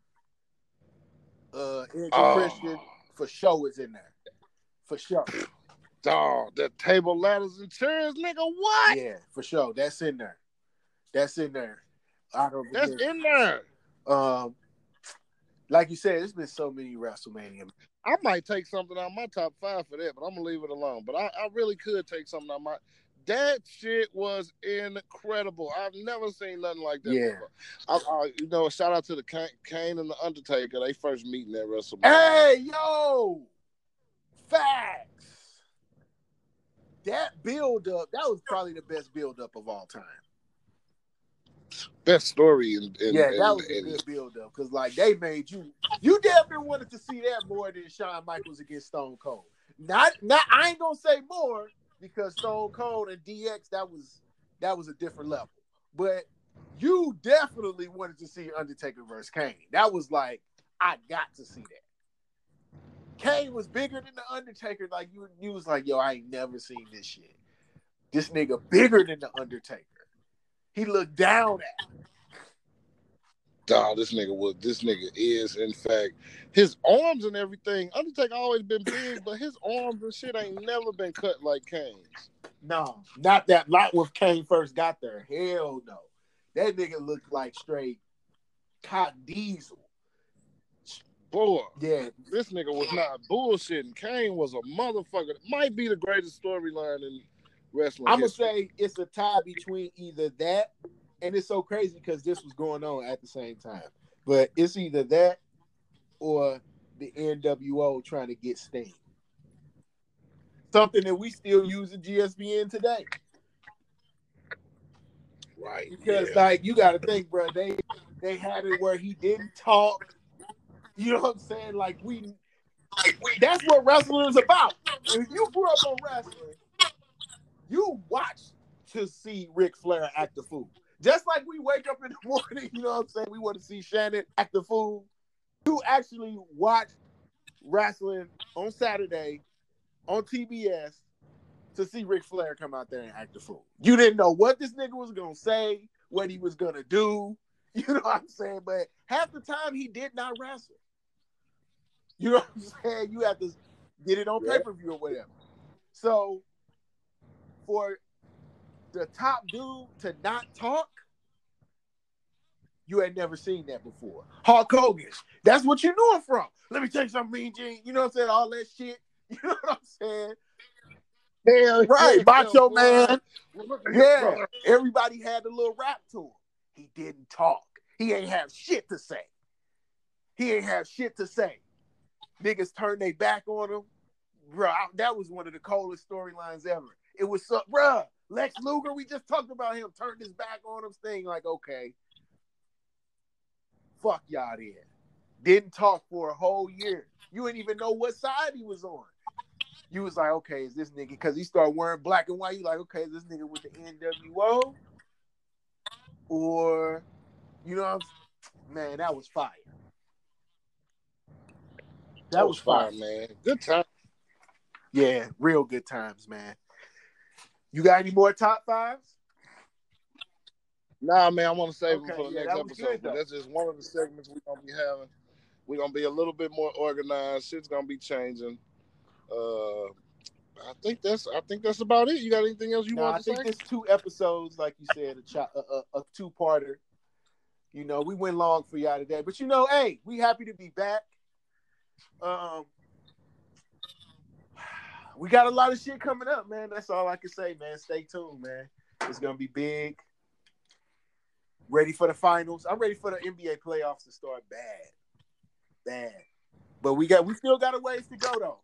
Edge and Christian, for sure is in there. For sure. Dog, that table, ladders, and chairs, nigga, what? Yeah, for sure. That's in there. That's in there. In there. Like you said, there's been so many WrestleMania. I might take something out of my top 5 for that, but I'm going to leave it alone. But I really could take something out of my... That shit was incredible. I've never seen nothing like that before. Shout out to the Kane and the Undertaker. They first meeting at WrestleMania. Hey, yo! Facts! That build-up, that was probably the best build-up of all time. best story. Yeah, that was a good build up because like they made you damn near wanted to see that more than Shawn Michaels against Stone Cold. Not I ain't gonna say more because Stone Cold and DX that was a different level. But you definitely wanted to see Undertaker versus Kane. That was like I got to see that. Kane was bigger than the Undertaker. Like you was like, yo, I ain't never seen this shit. This nigga bigger than the Undertaker. He looked down at him. Dog, this nigga is, in fact, his arms and everything. Undertaker always been big, but his arms and shit ain't never been cut like Kane's. No, not that. Not when Kane first got there. Hell no. That nigga looked like straight cotton diesel. Boy, yeah, this nigga was not bullshitting. Kane was a motherfucker. It might be the greatest storyline in wrestling. I'm gonna say it's a tie between either that, and it's so crazy because this was going on at the same time. But it's either that or the NWO trying to get Sting. Something that we still use in GSPN today. Right. Because like you gotta think, bro, they had it where he didn't talk. You know what I'm saying? Like we that's what wrestling is about. If you grew up on wrestling, you watch to see Ric Flair act the fool. Just like we wake up in the morning, you know what I'm saying? We want to see Shannon act the fool. You actually watch wrestling on Saturday on TBS to see Ric Flair come out there and act the fool. You didn't know what this nigga was going to say, what he was going to do. You know what I'm saying? But half the time he did not wrestle. You know what I'm saying? You have to get it on pay-per-view or whatever. So for the top dude to not talk, you had never seen that before. Hulk Hogan, that's what you knew him from. Let me tell you something, Mean Gene. You know what I'm saying? All that shit. You know what I'm saying? Hell, right, Macho Man. Yeah, everybody had a little rap to him. He didn't talk. He ain't have shit to say. Niggas turned their back on him. Bro, that was one of the coldest storylines ever. It was so, bro, Lex Luger, we just talked about him, turned his back on him, Sting like, okay, fuck y'all then. Didn't talk for a whole year. You didn't even know what side he was on. You was like, okay, is this nigga, because he started wearing black and white, you like, okay, is this nigga with the NWO? Or, you know what I'm saying? Man, that was fire. That was fire, man. Good time. Yeah, real good times, man. You got any more top fives? Nah, man, I want to save them for the next episode. Good, but that's just one of the segments we're going to be having. We're going to be a little bit more organized. Shit's going to be changing. I think that's about it. You got anything else you want to say? I think it's 2 episodes, like you said, a 2-parter. You know, we went long for y'all today. But, you know, hey, we happy to be back. We got a lot of shit coming up, man. That's all I can say, man. Stay tuned, man. It's going to be big. Ready for the finals. I'm ready for the NBA playoffs to start bad. But we still got a ways to go, though.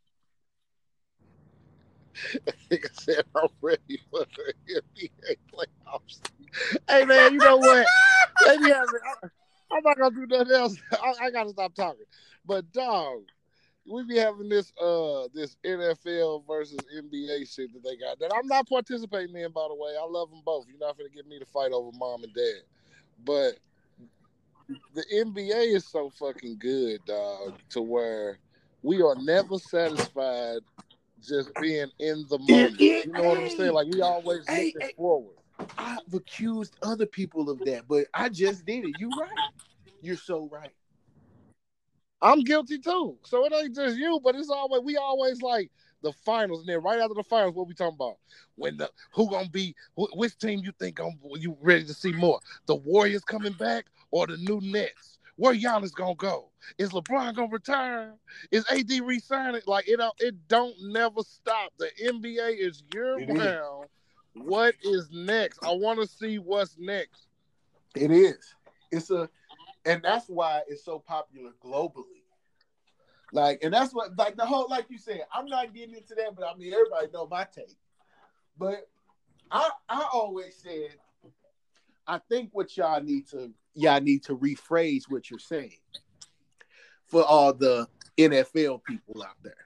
Like I said, I'm ready for the NBA playoffs. Hey, man, you know what? I'm not going to do nothing else. I got to stop talking. But, dog, we be having this NFL versus NBA shit that they got that I'm not participating in, by the way. I love them both. You're not going to get me to fight over mom and dad. But the NBA is so fucking good, dog, to where we are never satisfied just being in the moment. You know what I'm saying? Like, we always looking forward. I've accused other people of that, but I just did it. You're right. You're so right. I'm guilty too. So it ain't just you, but it's always we always like the finals, and then right after the finals, what we talking about? Who gonna be which team you think you ready to see more? The Warriors coming back or the new Nets? Where Giannis gonna go? Is LeBron gonna retire? Is AD re-signing? Like it don't never stop. The NBA is year-round. What is next? I want to see what's next. It is. And that's why it's so popular globally. Like, and that's what, like, the whole, like you said, I'm not getting into that, but I mean, everybody know my take. But I always said, I think what y'all need to rephrase what you're saying for all the NFL people out there.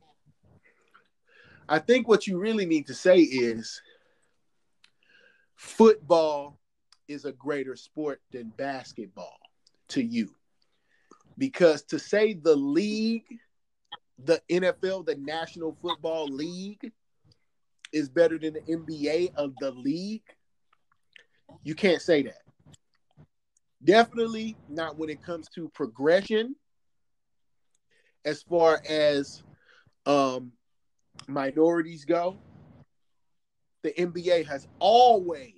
I think what you really need to say is football is a greater sport than basketball to you. Because to say the league, the NFL, the National Football League, is better than the NBA of the league, you can't say that. Definitely not when it comes to progression as far as minorities go. The NBA has always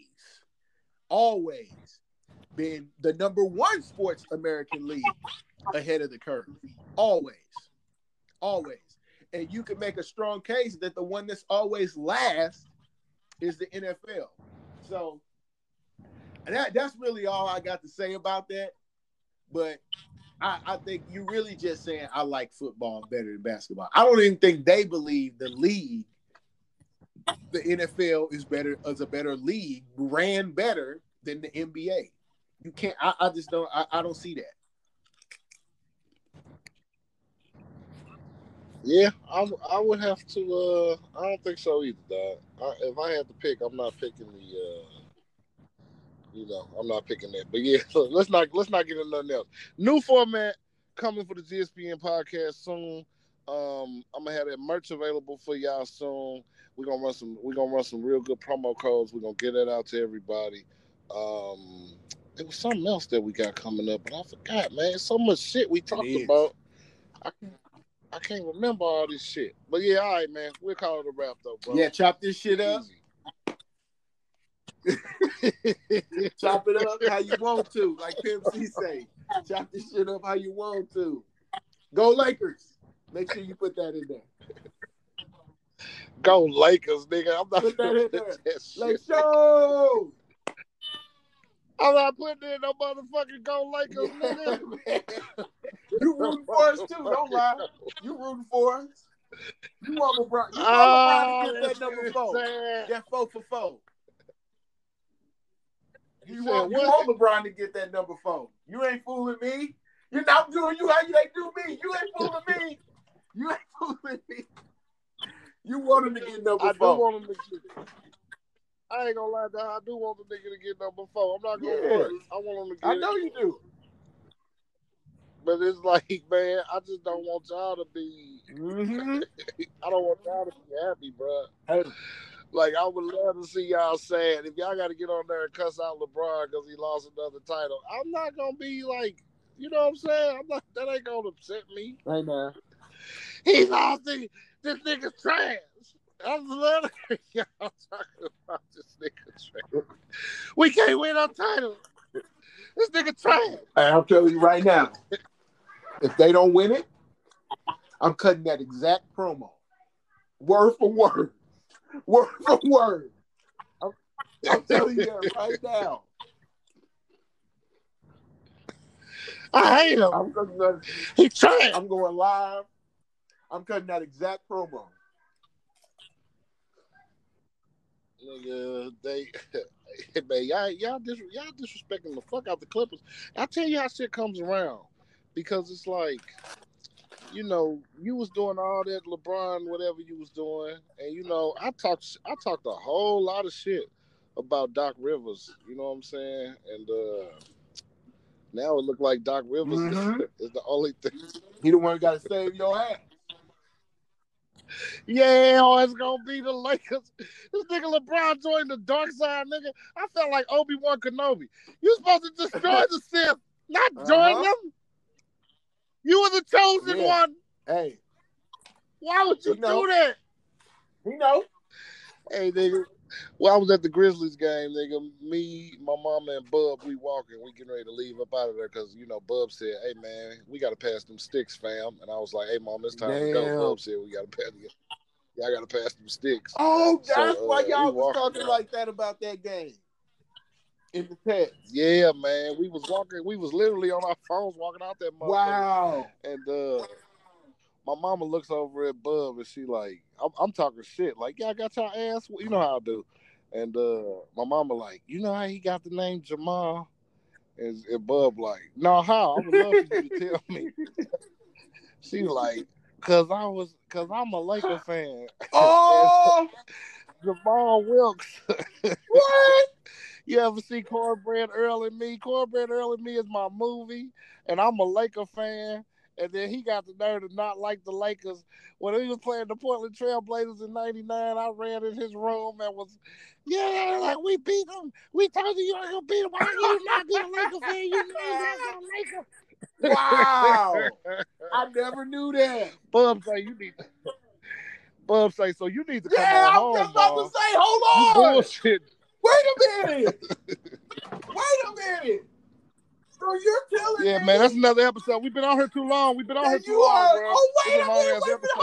been the number one sports American league ahead of the curve. Always. And you can make a strong case that the one that's always last is the NFL. So that's really all I got to say about that. But I think you're really just saying I like football better than basketball. I don't even think they believe the league, the NFL is a better league, ran better than the NBA. You can't. I just don't. I don't see that. Yeah, I would have to. I don't think so either, dog. If I had to pick, I'm not picking I'm not picking that. But yeah, so let's not get into nothing else. New format coming for the GSPN podcast soon. I'm gonna have that merch available for y'all soon. We're gonna run some real good promo codes. We're gonna get that out to everybody. There was something else that we got coming up, but I forgot, man. So much shit we talked about. I can't remember all this shit. But yeah, all right, man. We'll call it a wrap, though, bro. Yeah, chop this shit up. Chop it up how you want to, like Pimp C say. Chop this shit up how you want to. Go Lakers. Make sure you put that in there. Go Lakers, nigga. I'm not put that in there. Lake show. I'm not putting in no motherfucking Go Lakers, nigga. You rooting for us too, don't lie. You rooting for us. You want LeBron. You want LeBron to get that number 4. That 4 for 4. You want LeBron to get that number 4. You ain't fooling me. You're not doing you how they do me. You ain't fooling me. You ain't fooling me. You want him to get number 4. I do want him to get it. I ain't gonna lie, dog. I do want the nigga to get number 4. I'm not gonna front. I want him to get it. I know you do. But it's like, man, I just don't want y'all to be. Mm-hmm. I don't want y'all to be happy, bro. Hey. Like, I would love to see y'all sad. If y'all got to get on there and cuss out LeBron because he lost another title, I'm not gonna be like, you know what I'm saying? That ain't gonna upset me. Hey, man. He lost it. This nigga's trash. I'm love y'all talking about this nigga trash. We can't win our title. This nigga trash. Hey, I'm telling you right now. If they don't win it, I'm cutting that exact promo. Word for word. Word for word. I'm telling you that right now. I hate him. He trash. I'm going live. I'm cutting that exact promo. Nigga, man, y'all disrespecting the fuck out the Clippers. I tell you how shit comes around. Because it's like, you know, you was doing all that LeBron, whatever you was doing, and you know, I talked a whole lot of shit about Doc Rivers. You know what I'm saying? And now it look like Doc Rivers is the only thing. He the one who got to save your ass. Yeah, it's gonna be the Lakers. This nigga LeBron joined the dark side, nigga. I felt like Obi-Wan Kenobi. You supposed to destroy the Sith, not join them. You were the chosen one. Hey. Why would you do that? You know. Hey, nigga. Well, I was at the Grizzlies game, nigga. Me, my mama, and Bub, we walking. We getting ready to leave up out of there because, you know, Bub said, hey, man, we got to pass them sticks, fam. And I was like, hey, Mom, it's time to go. Bub said, y'all got to pass them sticks. Oh, that's why y'all was talking like that about that game. In the text. Yeah, man. We was walking. We was literally on our phones walking out that motherfucker. Wow. And my mama looks over at Bub and she like, I'm talking shit. Like, yeah, I got your ass. You know how I do. And my mama like, you know how he got the name Jamal? And Bub like, no, how? I would love for you to tell me. She like, cause I'm a Laker fan. Oh, Jamal Wilkes. what? You ever see Cornbread Earl and Me? Cornbread Earl and Me is my movie, and I'm a Laker fan. And then he got the nerve to not like the Lakers. When he was playing the Portland Trailblazers in '99, I ran in his room and was, yeah, like, we beat them. We told you weren't going to beat them. Why you not be a Laker fan? You know you're a Laker. Wow. I never knew that. Bub say, so you need to come Yeah, on I home, was about to Bob. say, hold You on. bullshit. Wait a minute. Wait a minute. So you're telling me? Yeah, man, that's another episode. We've been on here too long. We've been on here too long, bro. Oh, wait It's a minute.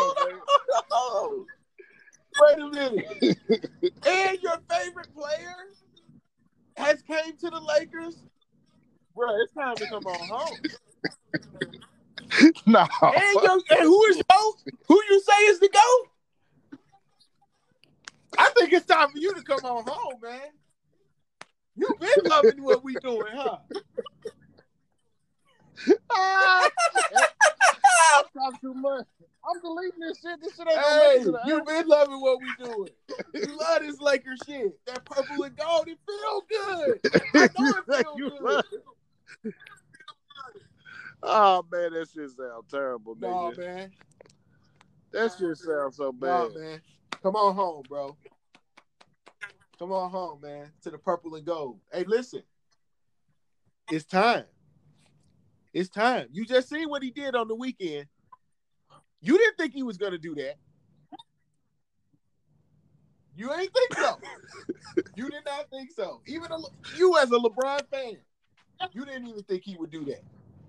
Wait a minute. And your favorite player has came to the Lakers? Bro, it's time to come on home. No. And who is GOAT? Who you say is the GOAT? I think it's time for you to come on home, man. You've been loving what we doing, huh? Talk too much. I'm deleting this shit. This shit ain't Hey, you've been loving what we doing. You love this Laker shit. That purple and gold, it feel good. I know it feel good. Oh, man, that shit sounds terrible, nigga. Nah, man. That shit sounds so bad. Nah, man. Come on home, bro. Come on home, man. To the purple and gold. Hey, listen. It's time. It's time. You just seen what he did on the weekend. You didn't think he was going to do that. You ain't think so. You did not think so. Even you as a LeBron fan, you didn't even think he would do that.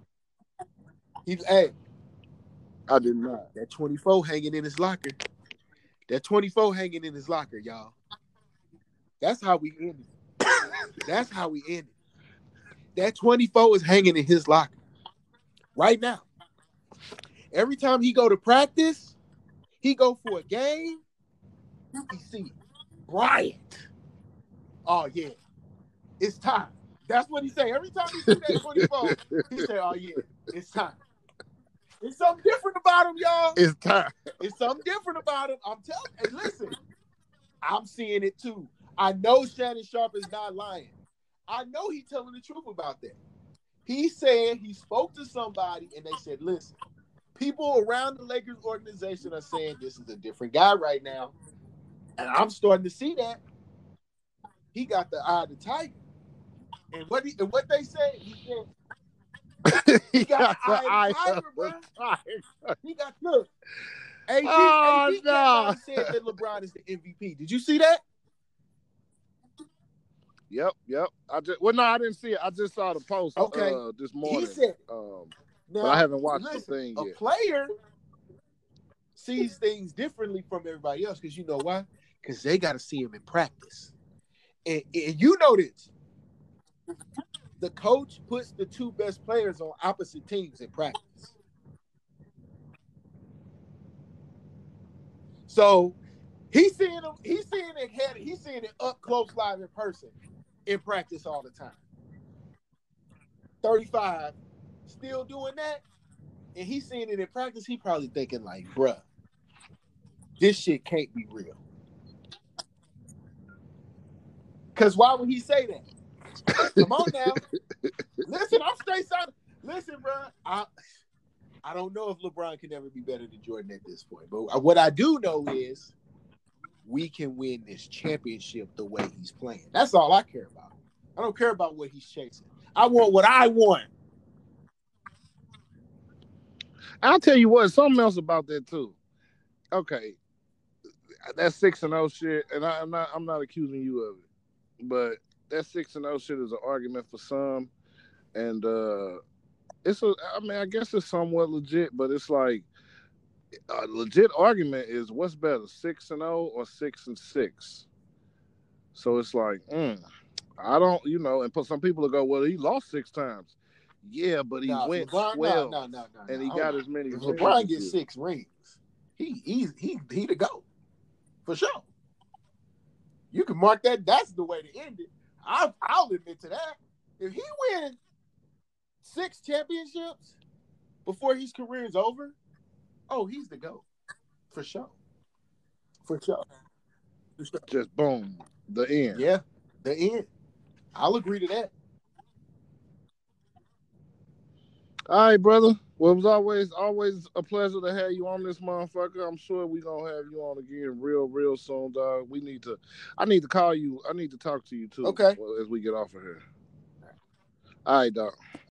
Hey. I did not. That 24 hanging in his locker. That 24 hanging in his locker, y'all. That's how we ended. That's how we ended. That 24 is hanging in his locker. Right now. Every time he go to practice, he go for a game, he see Bryant. Oh, yeah. It's time. That's what he say. Every time he see that 24, he say, oh, yeah, it's time. It's something different about him, y'all. It's time. It's something different about him. I'm telling you. Hey, listen, I'm seeing it too. I know Shannon Sharpe is not lying. I know he's telling the truth about that. He said he spoke to somebody and they said, listen, people around the Lakers organization are saying this is a different guy right now. And I'm starting to see that. He got the eye of the tiger. And what they say, he got the eye of the tiger, bro. He got, look. AD came out and said that LeBron is the MVP. Did you see that? Yep. I didn't see it. I just saw the post this morning. He said, but I haven't watched the thing yet. A player sees things differently from everybody else because you know why? Because they got to see him in practice. And you know this. The coach puts the two best players on opposite teams in practice. So he's seeing it up close live in person in practice all the time. 35, still doing that, and he's seeing it in practice. He probably thinking like, bruh, this shit can't be real. Because why would he say that? Come on now. Listen, I'm straight silent. Listen, bruh, I don't know if LeBron can ever be better than Jordan at this point. But what I do know is we can win this championship the way he's playing. That's all I care about. I don't care about what he's chasing. I want what I want. I'll tell you what, something else about that too. Okay, that 6-0 shit, and I'm not accusing you of it, but that 6-0 shit is an argument for some, and I guess it's somewhat legit, but it's like a legit argument is what's better, 6-0 or 6-6. So it's like, I don't, and some people will go, well, he lost 6 times. Yeah, but he went 12, and he got as many. If LeBron gets 6 rings, he the GOAT for sure. You can mark that. That's the way to end it. I'll admit to that. If he wins 6 championships before his career is over, oh, he's the GOAT. For sure. For sure. Just boom, the end. Yeah, the end. I'll agree to that. All right, brother. Well, it was always a pleasure to have you on this motherfucker. I'm sure we're gonna have you on again real soon, dog. I need to call you. I need to talk to you too. Okay. As we get off of here. All right, dog.